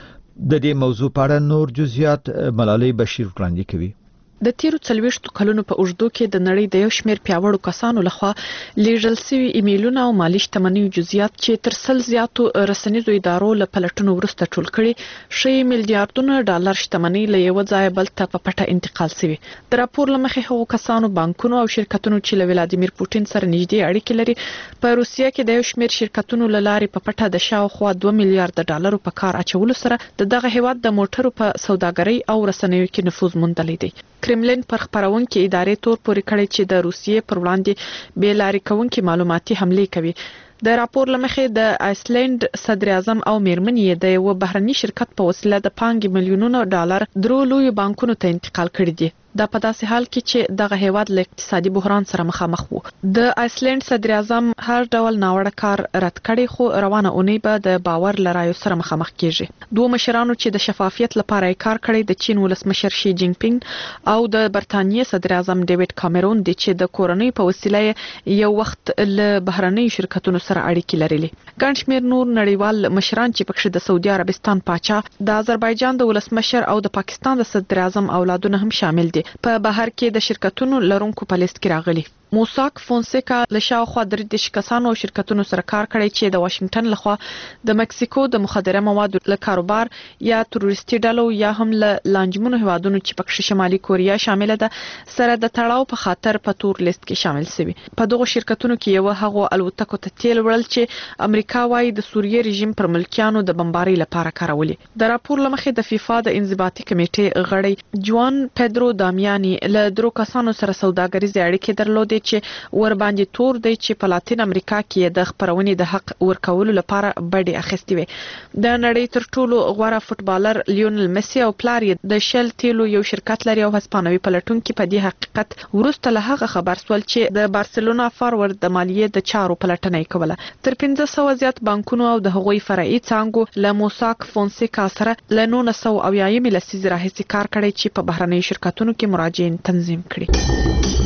د دې موضوع په اړه نور جزئیات ملالۍ بشیر وړاندې کوي. د تیرو څلويشتو کلونو په اوږدو کې د نړۍ د یو شمېر پیاوړو کسانو لخوا لیږل شوي ایمیلونه او مالي شتمنیو جزئیات چې تر سل زیاتو رسنیزو ادارو له پلټنو وروسته ټول کړي شي میلیارډونه ډالر شتمنۍ له یو ځای بل ته په پټه انتقال شوي. د راپور لمخې هغو کسانو بانکونو او شرکتونو چې له ولادیمیر پوتین سره نږدې اړیکې لري په روسیه کې د یو شمېر شرکتونو له لارې په پټه د شاوخوا دوه میلیارډ ډالرو په کار اچولو سره د دغه هیواد د موټرو په سوداګرۍ او رسنیو کې نفوذ موندلی دی. کرملین پر خبرونکو ادارې تور پورې کړی چې د روسیې پر وړاندې بې لارې کوونکې معلوماتي حملې کوي. د راپور لمخې د آیسلند صدر اعظم او میرمنې د یو بهرني شرکت په وسیله د پانګې میلیونونو ډالر درو لوی بانکونو ته انتقال کړي دي. دا په داسې حال کې چې دغه هیواد له اقتصادي بحران سره مخامخ وو. د آیسلند صدر اعظم هر ډول ناوړه کار رد کړي خو روانه اونۍ به د باور لرایو سره مخامخ کیږي. دوه مشرانو چې د شفافیت لپاره کار کړی د چین ولسمشر شي جین پینګ او د برتانیې صدر اعظم ډیوډ کامرون دي چې د کورنۍ په وسیله یو وخت له بهرنۍ شرکتونو سره اړیکې لرلې. ګڼ شمېر نور نړیوال مشران چې پکې د سعودي عربستان پاچا، د آذربایجان د ولسمشر او د پاکستان د صدر اعظم اولادونه هم شامل دي. په بهر کې د شرکتونو لرونکو په لیست کې راغلي. موساک فونسیکا له شاوخوا درې دېرش کسانو او شرکتونو سره کار کړی چې د واشنگټن لخوا د مکسیکو د مخدره موادو له کاروبار یا تروریستي ډلو یا هم له لانجمنو هوادونو چې پکې شمالي کوریا شامل ده سره د تړاو په خاطر په تور لیست کې شامل شوی. په دغه شرکتونو کې یو هغه الوتکو ته تیل وړل چې امریکا وايي د سوریې رژیم پر ملکیانو د بمباري لپاره کارولي. د راپور لمخې د فیفا د انضباطي کمیټې غړی جوان پیدرو دامیانی له درو کسانو سره سوداګریزې اړیکې درلودې چې ور باندې تور دی چې په لاتین امریکا کې د خبرونې د حق ورکولو لپاره بډې اخیستې وي. د نړۍ تر ټولو غوره فوتبالر لیونل میسی او پلار یې د شل تیلو یو شرکت لري او هسپانوي پلټونکو په دې حقیقت ورسته له هغه خبر سول چې د بارسلونا فارورد د مالیې د چارو پلټنه یې کوله. تر پنځه سوه زیات بانکونو او د هغوی فرعي څانګو له موساک فونسیکا سره له نولس سوه اویایمې لسیزې راهیسې کار کړی چې په بهرنیو شرکتونو کې مراجعین تنظیم کړي.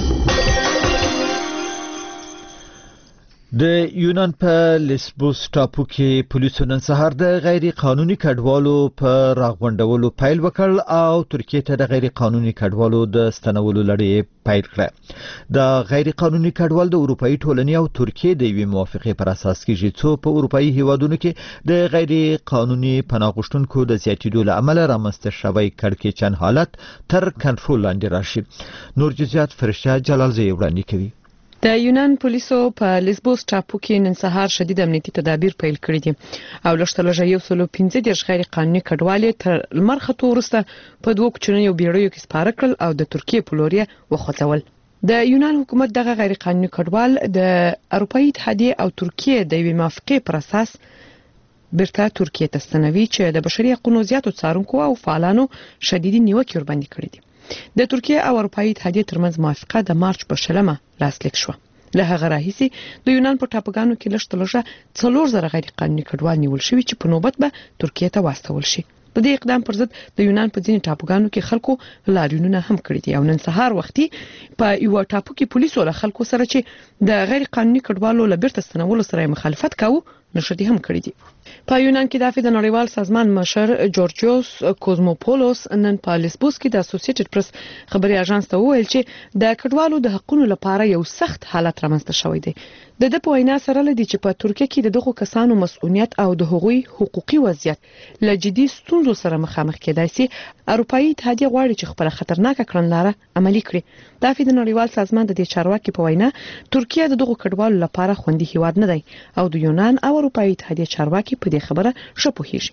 د یونان په لیسبوس ټاپو کې پولیسو نن سهار د غیر قانوني کډوالو په راغونډولو پیل وکړ او ترکیه ته د غیر قانوني کډوالو د ستنولو لړۍ پیل کړه. د غیر قانوني کډوال د اروپאי ټولنې او ترکیه د یوې موافقې پر اساس کېږي څو په اروپאי هیوادونو کې د غیر قانوني پناه غوښتونکو د زیاتېدو له امله رامنځته شوی کړکېچن حالت تر کنټرول لاندې راشي. نور جزئیات فرشته جلالزی وړاندې کوي. د یونان پولیسو په لیسبوس ټاپو کې نن سهار شدید امنیتي تدابیر پیل کړي دي او لږ لږ یو سلو پنځه دېرش غیر قانوني کډوال تر لمر خطو وروسته په دوه کوچنیو بیړیو کې سپاره کړل او د ترکیه په لور یې وخوځول. د یونان حکومت دغه غیر قانوني کډوال د اروپאי اتحادیه او ترکیه د یوې موافقې پر اساس برته ترکیه ته ستنوي چې د بشري حقوقو زیاتو څارونکو او فعالانو شدیدي نیوکې ورباندې کړې دي. د ترکیه او اروپאי اتحادیه ترمنځ موافقه د مارچ په شلمه لاسلیک شو. له هغه راهیسې د یونان په ټاپوګانو کې لږ تلږه څلور زره غیر قانوني کډوال نیول شوي چې په نوبت به ترکیه ته واستول شي. د دې اقدام پر ضد د یونان په ځینې ټاپوګانو کې خلکو لاریونونه هم کړي دي او نن سهار وختي په یو ټاپو کې پولیسو له خلکو سره چې د غیر قانوني کډوالو له بیرته ستنولو سره مخالفت کاوه نشدي هم کړی دي. په یونان کې د افریقا د نړیوال سازمان مشر جورجیوس کوزموپولوس نن په لیسبوس کې د اسوسییټډ پریس خبري اژانس ته وویل چې د کډوالو د حقوقو لپاره یو سخت حالت رامنځته شوی دی. د د په وینا سره لدی چې په ترکیه کې د دغو کسانو مسؤلیت او د هغوی حقوقي وضعیت له جدي ستونزو سره مخامخ کېدای شي. اروپאי اتحادیه غواړي چې خپل خطرناکه کړنلاره عملي کړي. د افریقا د نړیوال سازمان د دې چارواکي په وینا ترکیه د دغو کډوالو لپاره خوندي هیواد نه دی او د یونان او اروپאי اتحادیه چارواکي په دې خبره ښه پوهیږي.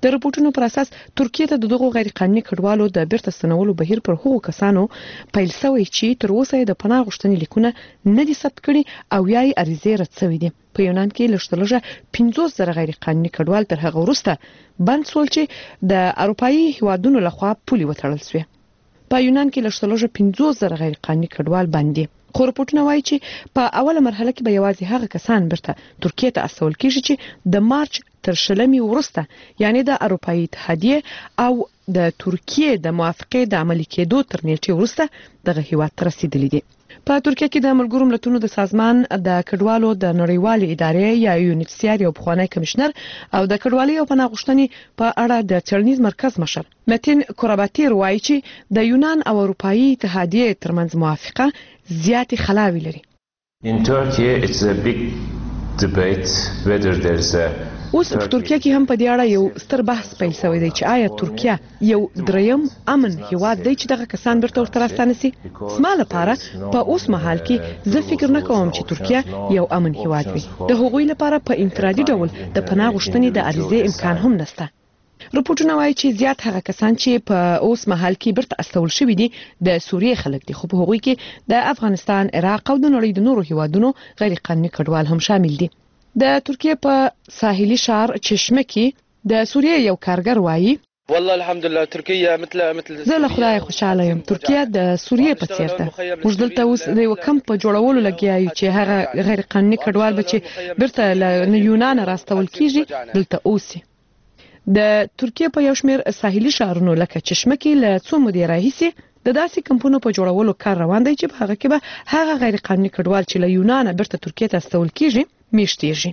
د رپورټونو پر اساس ترکیه ته دغه غیر قانوني کډوالو د بیرته ستنولو بهیر پر هغو کسانو پیل شوی چې تر اوسه د پناه غوښتنې لیکونه نه دي ثبت کړي او یا یې عریضې رد شوې دي. په یونان کې لږترلږه پنځوس زره غیر قانوني کډوال تر هغه وروسته بند شول چې د اروپایي هیوادونو لخوا پولي وتړل شوې. په یونان کې لږترلږه پنځوس زره غیر قانوني کډوال باندې خو رپورټونه وایي چې په اوله مرحله کې به یوازې هغه کسان بیرته ترکیه ته استول کیږي چې د مارچ تر شلمې وروسته یعنی د اروپایي اتحادیه او د ترکیه د موافقې د عملي کېدو تر نیټې وروسته دغه هیواد ته رسیدلي دي. په ترکیه کې د ملګرو ملتونو د سازمان د کډوالو د نړیوالې ادارې یا یونیسیار یو پخوانی کمشنر او د کډوالۍ او پناه غوښتنې په اړه د څېړنیز مرکز مشر متین کوراباتیر وایي چې د یونان او اروپایي اتحادیې ترمنځ موافقه زیاتې خلاوي لري. In Turkey it's a big debate whether there's a اوس په ترکیه کې هم په دې اړه یو ستر بحث پیل شوی دی چې آیا ترکیه یو دریم امن هیواد دی چې دغه کسان بیرته ورته راستانه سي. زما لپاره په اوس مهال کې زه فکر نه کوم چې ترکیه یو امن هیواد وي. د هغوی لپاره په انفرادي ډول د پناه غوښتنې د عریضې امکان هم نشته. رپورټونه وایي چې زیات هغه کسان چې په اوس مهال کې بیرته استول شوي دي د سوریې خلک دي، خو په هغوی کې د افغانستان، عراق او د نړۍ د نورو هیوادونو غیر قانوني کډوال هم شامل دي. د ترکیه په ساحلي ښار چشمه کې د سوریې یو کارګر وایي والله الحمدلله ترکیه مثل مثل زه له خدای خوشاله یم. ترکیه د سوریې په څیر ده. موږ دلته اوس د یو کمپ په جوړولو لګیا یو چې هغه غیر قانوني کډوال به چې بیرته له یونان راستول کیږي دلته اوسي. د ترکیه په یو شمېر ساحلي ښارونو لکه چشمه کې له څو مودې راهیسې د داسې کمپونو په جوړولو کار روان دی چې په هغه کې به هغه غیر قانوني کډوال چې له یونان بیرته ترکیه ته استول کیږي میشتېږي.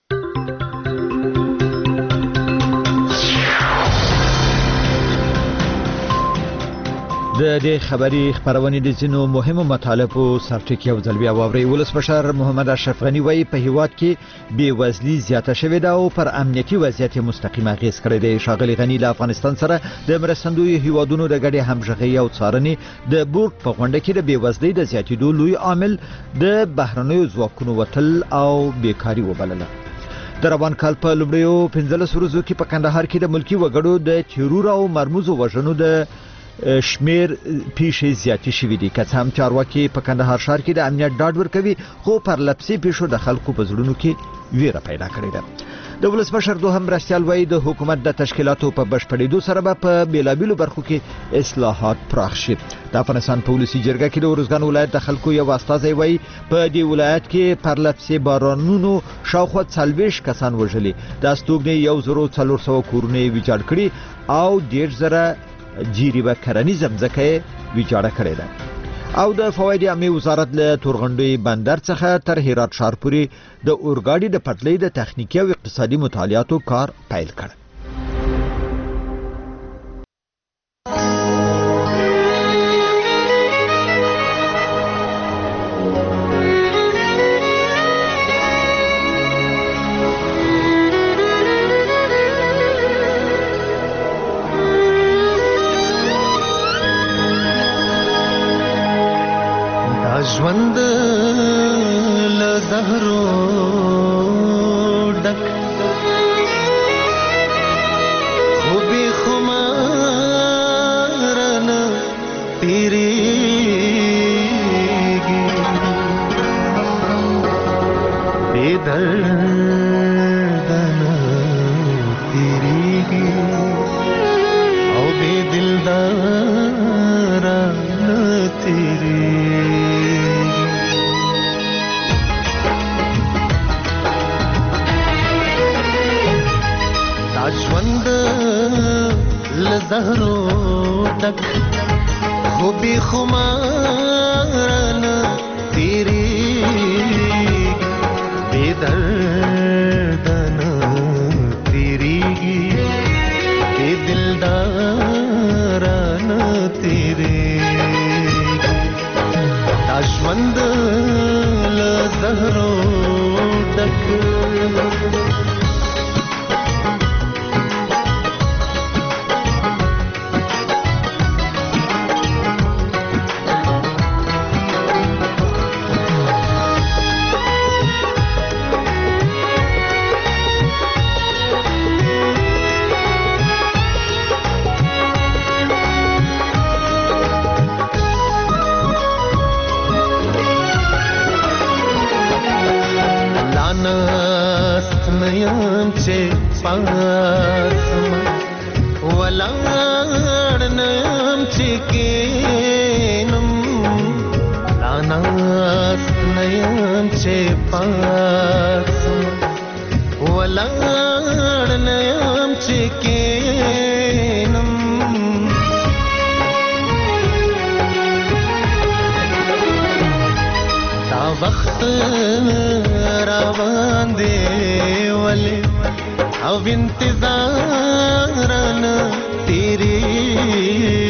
د دې خبري خبرونه د ځینو مهمو مطالبو سرټکی او ځلبي واوري. ولسمشر محمد اشرف غنی وایي په هیواد کې بې وزلي زیاته شوې ده او پر امنیتي وضعیت مستقیم اغیز کړی دی. ښاغلي غنی له افغانستان سره د مرستندوی هیوادونو د ګډې همغږۍ او څارنې د بورډ په غونډه کې د بې وزلۍ د زیاتېدو لوی عامل د بهرنیو ځواکونو وتل او بیکاري وبلله. د روان کال په لومړیو پنځلس ورځو کې په کندهار کې د ملکی وګړو د تیرور او مرموزو وژنو د شمیر پیښې زیاتې شوې دي. که څه هم چارواکي په کندهار ښار کې د امنیت ډاډ ورکوي، خو پرلپسې پیښو د خلکو په زړونو کې ویره پیدا کړې ده. د ولسمشر دوهم مرستیال وایي د حکومت د تشکیلاتو په بشپړېدو سره به په بیلابیلو برخو کې اصلاحات پراخ شي. د افغانستان په ولسي جرګه کې د ارزګان ولایت د خلکو یو استازی وایي په دې ولایت کې پرلپسې بارانونو شاوخوا څلوېښت کسان وژلي. د استوګنې یو زرو څلور سوه کورونه یې ویجاړ کړي او دېرش زره جیریبه کرنیزه ځمکه یې ویجاړه کړې ده. او د فواید عامه وزارت له تورغونډۍ بندر څخه تر هرات ښار پورې د اورګاډي د پټلۍ د تخنیکي او اقتصادي مطالعاتو کار پیل کړ. ژوند له زهرو ډک خو بې خمار نه تېرېږي بې درده نه تېرېږي او بې دلداره نه تېرېږي. ژوند له زهرو ډک خو بې خماره نه تېرېږي بې درده نه تېرېږي بې دلداره نه تېرېږي. دا ژوند له زهرو ډک نیم چې پاسما ولاړ نیم چې کینم لاناس نیم چې پاسما ولاړ نیم چې کینم دا وخت روان دی ولې او انتظارن تیری